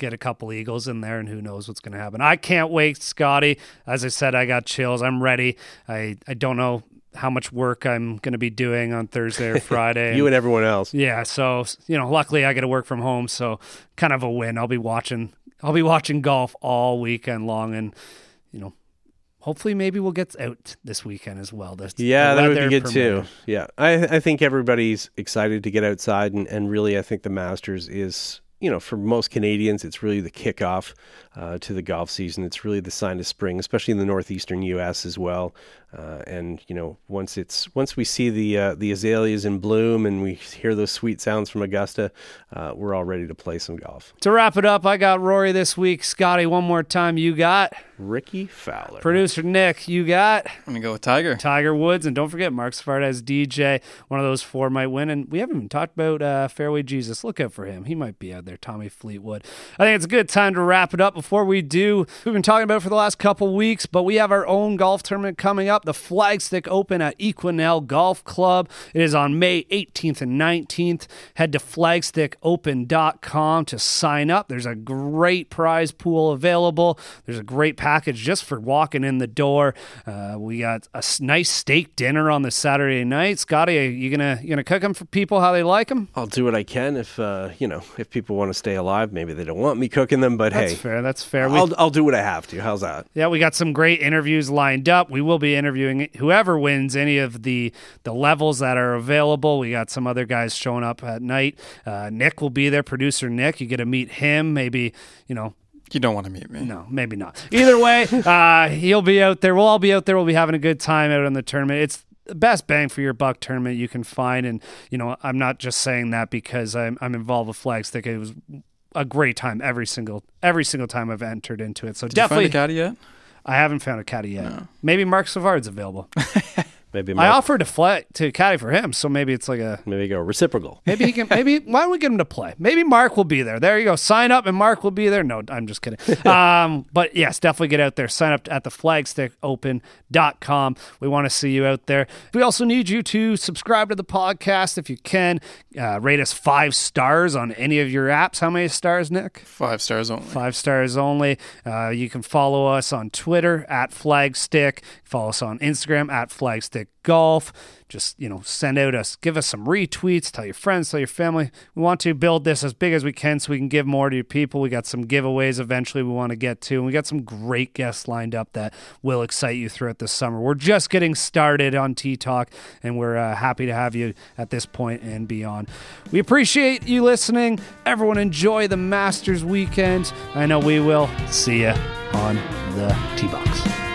get a couple eagles in there, and who knows what's going to happen. I can't wait, Scotty. As I said, I got chills. I'm ready. I, I don't know how much work I'm going to be doing on Thursday or Friday. You and everyone else. Yeah, so, you know, luckily I get to work from home, so kind of a win. I'll be watching I'll be watching golf all weekend long, and, you know, hopefully maybe we'll get out this weekend as well. The, yeah, the that would be good permitting. too. Yeah, I, I think everybody's excited to get outside, and, and really I think the Masters is, you know, for most Canadians, it's really the kickoff uh, to the golf season. It's really the sign of spring, especially in the northeastern U S as well. Uh, and you know, once it's once we see the uh, the azaleas in bloom and we hear those sweet sounds from Augusta, uh, we're all ready to play some golf. To wrap it up, I got Rory this week. Scotty, one more time, you got Ricky Fowler. Producer Nick, you got I'm going to go with Tiger. Tiger Woods, and don't forget Mark Savard as D J. One of those four might win, and we haven't even talked about uh, Fairway Jesus. Look out for him. He might be out there, Tommy Fleetwood. I think it's a good time to wrap it up. Before we do, we've been talking about it for the last couple weeks, but we have our own golf tournament coming up, the Flagstick Open at Equinell Golf Club. It is on May eighteenth and nineteenth. Head to flagstick open dot com to sign up. There's a great prize pool available. There's a great package just for walking in the door. Uh, we got a nice steak dinner on the Saturday night. Scotty, are you gonna you gonna cook them for people how they like them? I'll do what I can if uh, you know if people want to stay alive. Maybe they don't want me cooking them, but That's hey, fair. That's fair. I'll We- I'll do what I have to. How's that? Yeah, we got some great interviews lined up. We will be interviewing whoever wins any of the the levels that are available. We got some other guys showing up at night. Uh, Nick will be there, producer Nick. You get to meet him. Maybe, you know, You don't want to meet me. no, maybe not. Either way, uh, he'll be out there. We'll all be out there. We'll be having a good time out on the tournament. It's the best bang for your buck tournament you can find. And, you know, I'm not just saying that because I'm, I'm involved with Flagstick. It was a great time every single every single time I've entered into it. So Did definitely, you find a caddy yet? I haven't found a caddy yet. No. Maybe Mark Savard's available. Maybe I Mark, offered to fly to caddy for him, so maybe it's like a maybe go reciprocal. maybe he can. Maybe why don't we get him to play? Maybe Mark will be there. There you go. Sign up and Mark will be there. No, I'm just kidding. Um, but yes, definitely get out there. Sign up at the flagstick open dot com. We want to see you out there. We also need you to subscribe to the podcast if you can. Uh, rate us five stars on any of your apps. How many stars, Nick? Five stars only. Five stars only. Uh, you can follow us on Twitter at Flagstick. Follow us on Instagram at Flagstick Golf. Just, you know, send out us, give us some retweets, tell your friends, tell your family. We want to build this as big as we can so we can give more to your people. We got some giveaways eventually we want to get to, and we got some great guests lined up that will excite you throughout the summer. We're just getting started on Tea Talk, and we're uh, happy to have you at this point and beyond. We appreciate you listening. Everyone enjoy the Masters weekend. I know we will. See ya on the Tee Box.